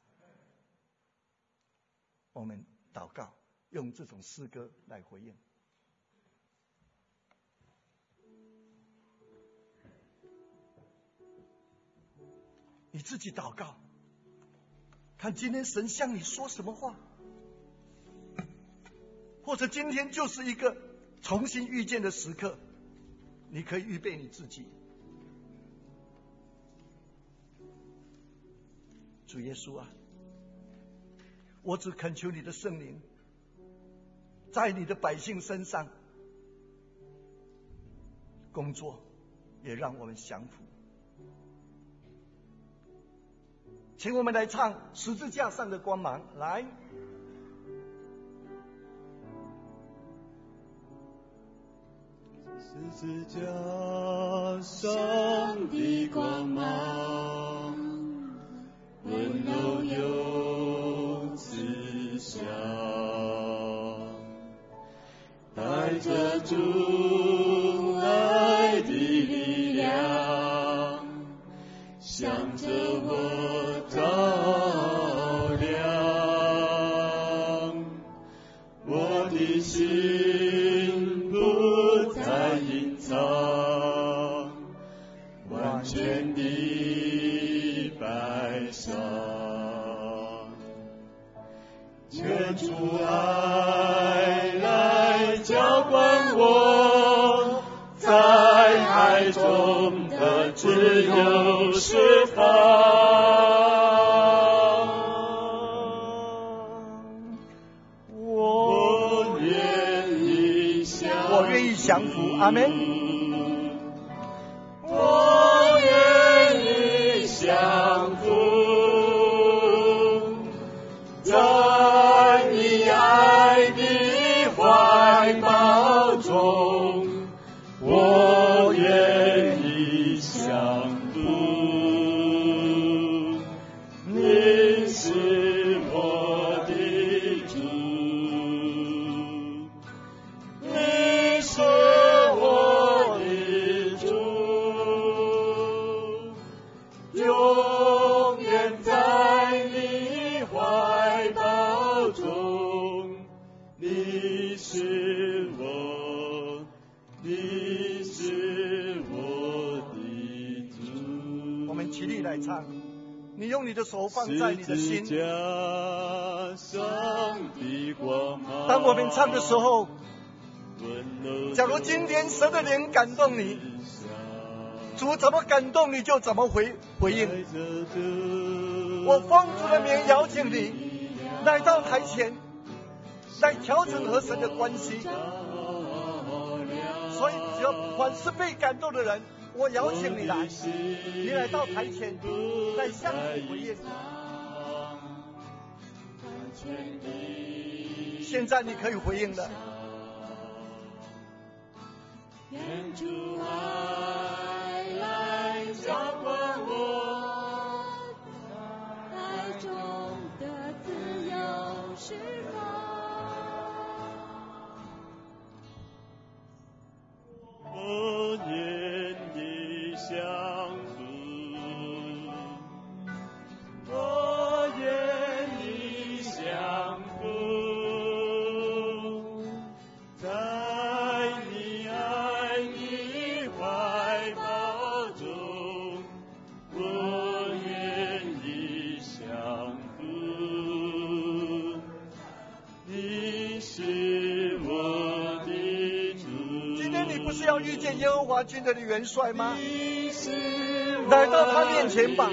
[SPEAKER 1] 我们祷告，用这种诗歌来回应。你自己祷告，看今天神向你说什么话，或者今天就是一个重新遇见的时刻，你可以预备你自己。主耶稣啊，我只恳求你的圣灵在你的百姓身上工作，也让我们降服。请我们来唱十字架上的光芒，来。
[SPEAKER 3] 十字架上的光芒，温柔又慈祥，带着主主爱来浇灌我，在爱中的自由释放。我愿意降服，
[SPEAKER 1] 我愿意降服，阿们。
[SPEAKER 3] 我愿意降服，在你爱的怀抱中，我愿意降服。你是我的主，你是我的主，永远在你怀抱中。你是我，你是我的主。
[SPEAKER 1] 我们齐力来唱，你用你的手放在你的心。
[SPEAKER 3] 十字架上的光芒，
[SPEAKER 1] 当我们唱的时候，假如今天神的灵感动你，主怎么感动你就怎么回回应。我奉主的名邀请你来到台前，来调整和神的关系。所以只要凡是被感动的人，我邀请你来，你来到台前，来向主回应。现在你可以回应了。
[SPEAKER 3] 愿主爱来浇灌我，爱中的自由释放。我愿意降服，我愿意降服，在你爱的怀抱中，我愿意降服。你是我的主。
[SPEAKER 1] 今天你不是要遇见耶和华军队的元帅吗？来到他面前吧。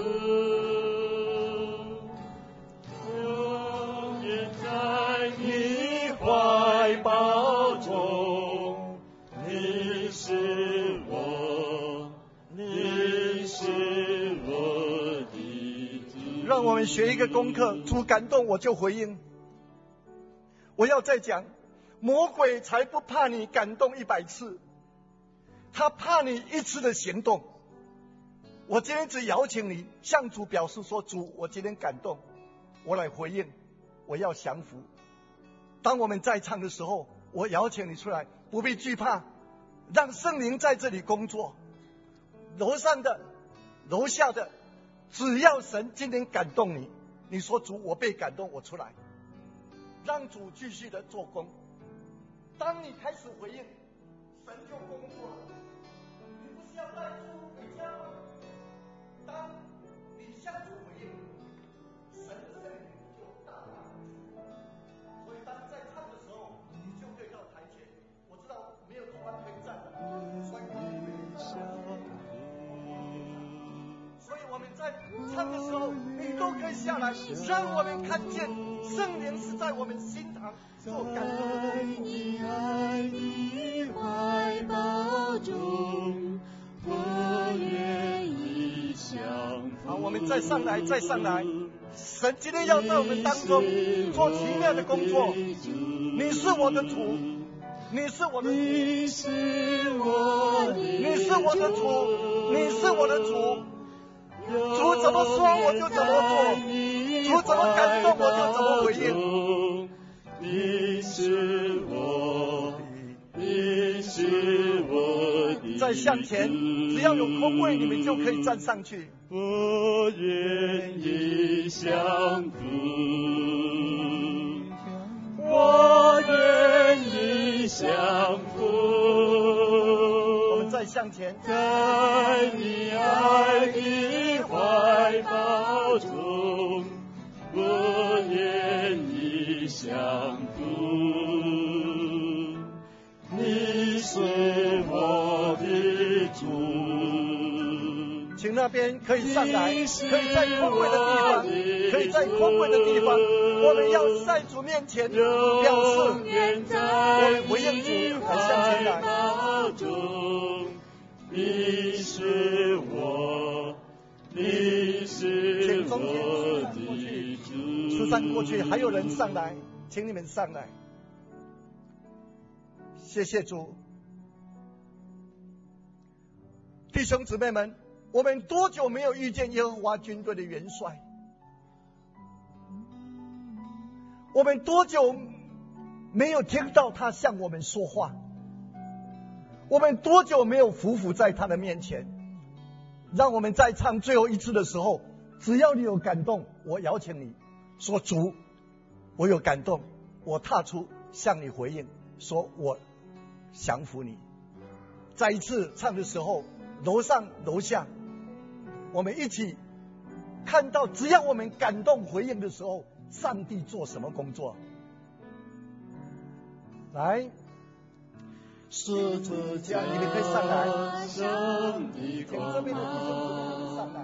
[SPEAKER 3] 永远在你怀抱中，你是我，你是我的主。
[SPEAKER 1] 让我们学一个功课，主感动我就回应。我要再讲，魔鬼才不怕你感动一百次，他怕你一次的行动。我今天只邀请你向主表示说，主，我今天感动，我来回应，我要降服。当我们在唱的时候，我邀请你出来，不必惧怕，让圣灵在这里工作。楼上的，楼下的，只要神今天感动你，你说主，我被感动，我出来，让主继续的做工。当你开始回应，神就工作了。你不是要带主回家吗？当你向主回应，神这里就大大的。所以当在唱的时候，你就可以到台前。我知道没有地方可以站的，所以我们可以站。所以我们在唱的时候，你都可以下来，让我们看见圣灵是在我们心堂做感动。
[SPEAKER 3] 在你爱的怀抱中，我愿意降服。
[SPEAKER 1] 好，我们再上来，再上来。神今天要在我们当中做奇妙的工作。你是我的主，你是我的主，
[SPEAKER 3] 你是我的
[SPEAKER 1] 你是我的主，你是我的主。主怎么说我就怎么做，主怎么感动我就怎么回应。
[SPEAKER 3] 你是我，你是我的。
[SPEAKER 1] 再向前，只要有空位，你们就可以站上去。
[SPEAKER 3] 我愿意降服，我愿意降服。
[SPEAKER 1] 我们再向前，
[SPEAKER 3] 在你爱的怀抱中，我愿意降服，你是我的主。
[SPEAKER 1] 请那边可以上来，可以在空位的地方，可以在空位的地方，我们要在主面前表示我们回应主，还向前来。
[SPEAKER 3] 你是我，你是我的主。
[SPEAKER 1] 疏散过去，还有人上来，请你们上来。谢谢主，弟兄姊妹们，我们多久没有遇见耶和华军队的元帅？我们多久没有听到他向我们说话？我们多久没有匍匐在他的面前？让我们在唱最后一次的时候，只要你有感动，我邀请你说，主，我有感动，我踏出向你回应，说我降服你。再一次唱的时候，楼上楼下我们一起看到，只要我们感动回应的时候，上帝做什么工作。来，十字架，你们可以上来，请这边的弟兄姊妹上来。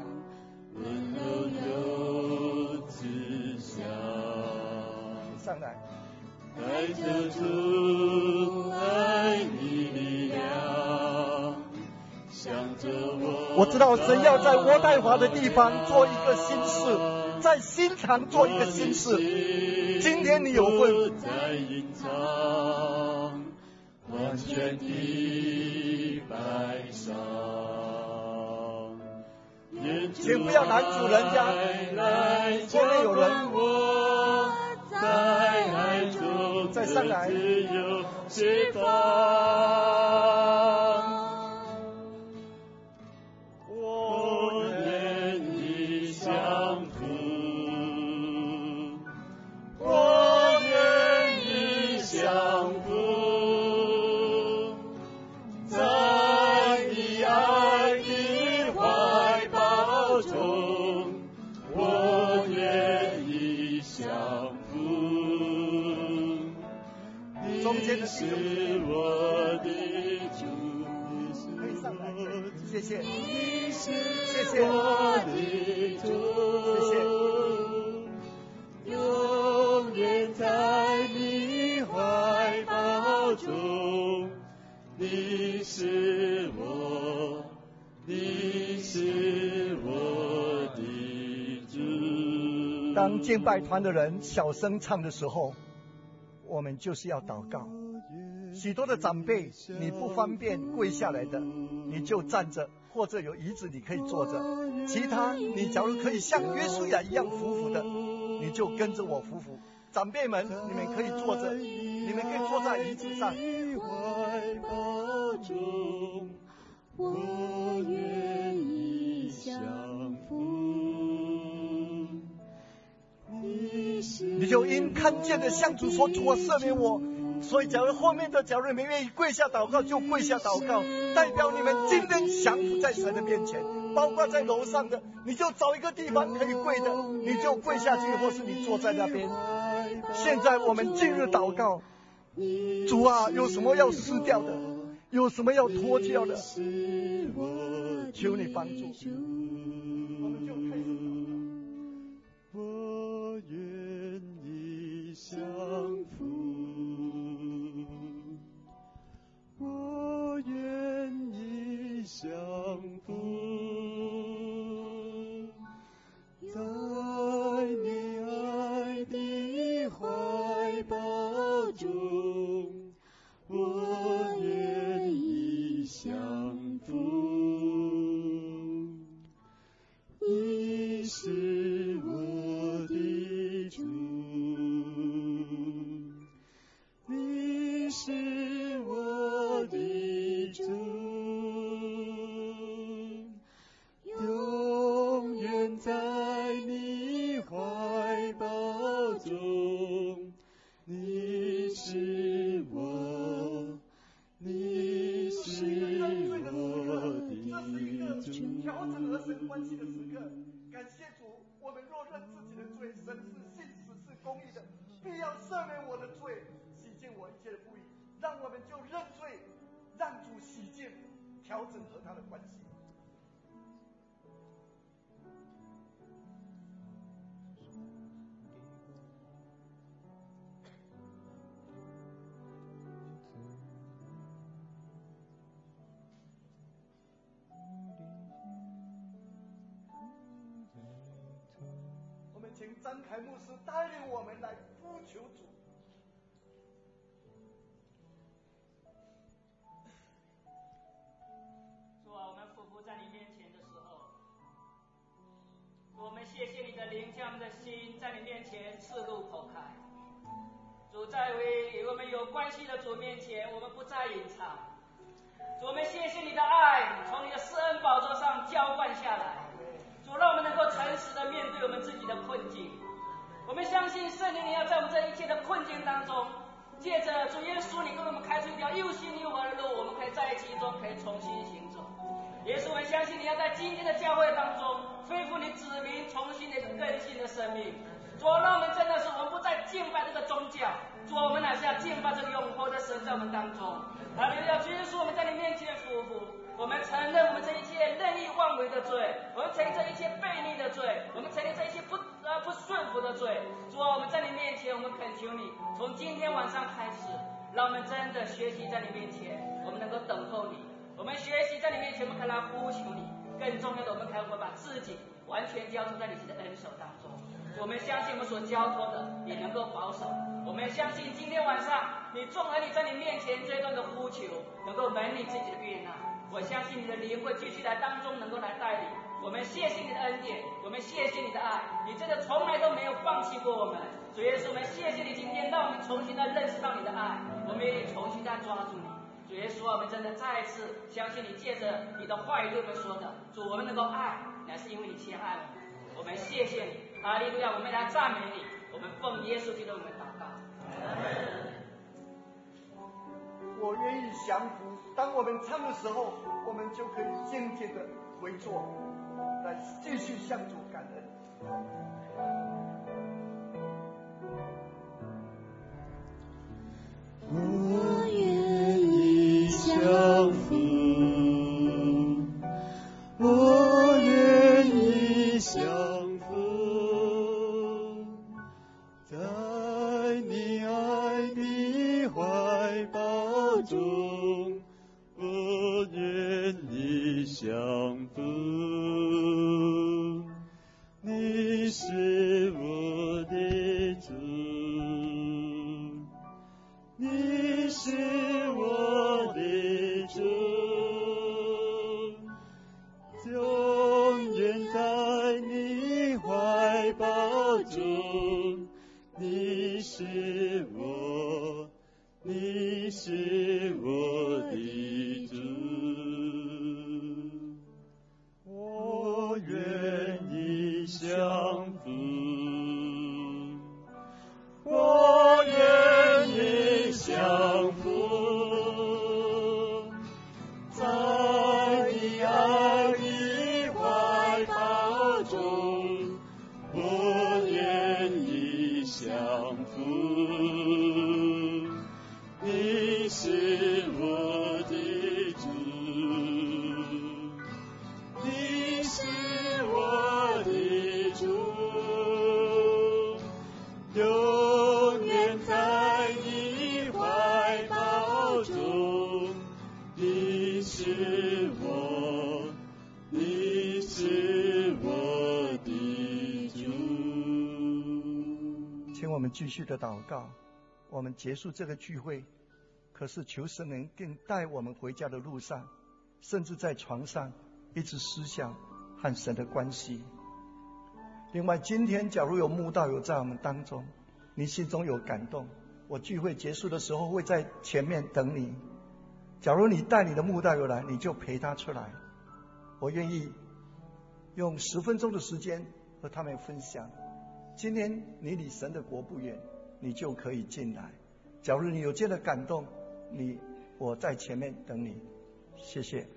[SPEAKER 1] 上来，
[SPEAKER 3] 带着主爱你力量，向着我。
[SPEAKER 1] 我知道神要在渥太华的地方做一个新事，在新场做一个新事。今天你有份。
[SPEAKER 3] 在隐藏完全的摆上，
[SPEAKER 1] 请不要拦阻人家，后面有人。
[SPEAKER 3] 在爱中
[SPEAKER 1] 再上来，
[SPEAKER 3] 自由释放。我愿意降服，我愿意降服，在你爱的怀抱中，我愿意降服。
[SPEAKER 1] 中间的
[SPEAKER 3] 是我的主，
[SPEAKER 1] 可以上来，谢谢，
[SPEAKER 3] 谢
[SPEAKER 1] 谢
[SPEAKER 3] 我的主，
[SPEAKER 1] 谢谢，
[SPEAKER 3] 永远在你怀抱中，你是我，你是我的主。
[SPEAKER 1] 当敬拜团的人小声唱的时候，我们就是要祷告。许多的长辈你不方便跪下来的，你就站着，或者有椅子你可以坐着。其他你假如可以像约书亚一样匍匐的，你就跟着我匍匐。长辈们，你们可以坐着，你们可以坐在椅子上。
[SPEAKER 3] 我愿意降服。
[SPEAKER 1] 你就因看见的向主说，主啊，赦免我。所以假如后面的假如你们愿意跪下祷告，就跪下祷告，代表你们今天降服在神的面前。包括在楼上的，你就找一个地方可以跪的，你就跪下去，或是你坐在那边。现在我们进入祷告。主啊，有什么要撕掉的，有什么要脱掉的，求你帮助。我们就开始祷告。
[SPEAKER 3] 我愿意降服，我愿意降服，在你爱的怀抱中，我愿意降服。你是我的主，你是我的主，永远在你怀抱中，你是我，你是我的主。
[SPEAKER 1] 调整和神关系的时刻，感谢主。我们若认自己的罪，神是信实是公义的，必要要赦免我的罪，洗净我一切的不义，让我们就认罪，让主洗净，调整和他的关系。请张凯牧师带领我们来呼求主。
[SPEAKER 4] 主啊，我们匍匐在你面前的时候，我们谢谢你的灵将我们的心在你面前赤露剖开。主，在为与我们有关系的主面前，我们不再隐藏。主，我们谢谢你的爱从你的施恩宝座上浇灌下来。主，让我们能够诚实的面对我们自己的困境。我们相信圣灵，你要在我们这一切的困境当中，借着主耶稣，你给我们开出一条又新又活的路，我们可以在其中可以重新行走。耶稣，我们相信你要在今天的教会当中恢复你子民重新的一个更新的生命。主，让我们真的是我们不再敬拜这个宗教，主，我们乃是要敬拜这个永活的神在我们当中。哈利路亚！主耶稣，我们在你面前匍匐。我们承认我们这一切任意妄为的罪，我们承认这一切悖逆的罪，我们承认这一切不呃不顺服的罪。主啊，我们在你面前，我们恳求你，从今天晚上开始，让我们真的学习在你面前，我们能够等候你。我们学习在你面前，我们可以来呼求你。更重要的，我们可以把自己完全交出在你的恩手当中。我们相信我们所交托的，你能够保守。我们相信今天晚上，你纵然你在你面前这段的呼求，能够蒙你自己的悦纳。我相信你的灵会继续来当中能够来带领我们。谢谢你的恩典，我们谢谢你的爱，你真的从来都没有放弃过我们。主耶稣，我们谢谢你今天让我们重新的认识到你的爱，我们也重新再抓住你。主耶稣，我们真的再一次相信你借着你的话语对我们说的，主，我们能够爱，乃是因为你先爱我们。我们谢谢你，哈利路亚！我们来赞美你，我们奉耶稣基督我们祷告。
[SPEAKER 1] 我愿意降服。当我们唱的时候，我们就可以静静的回坐，来继续向主感恩。
[SPEAKER 3] 我愿意降服，我愿意降服，在你爱的怀抱中，我愿意降服。你是我的主，你是我的主，永远在你怀抱中。你是我，你是我的主，我愿意降服，我愿意降服，在你爱的怀抱中，我愿意降服。你是我的主，你是我的主，永远在你怀抱中。你是我，你是我的主。
[SPEAKER 1] 请我们继续的祷告。我们结束这个聚会，可是求神能更带我们回家的路上，甚至在床上一直思想和神的关系。另外，今天假如有慕道友在我们当中，你心中有感动，我聚会结束的时候会在前面等你。假如你带你的慕道友来，你就陪他出来。我愿意用十分钟的时间和他们分享。今天你离神的国不远，你就可以进来。假如你有这样的感动，你我在前面等你。谢谢。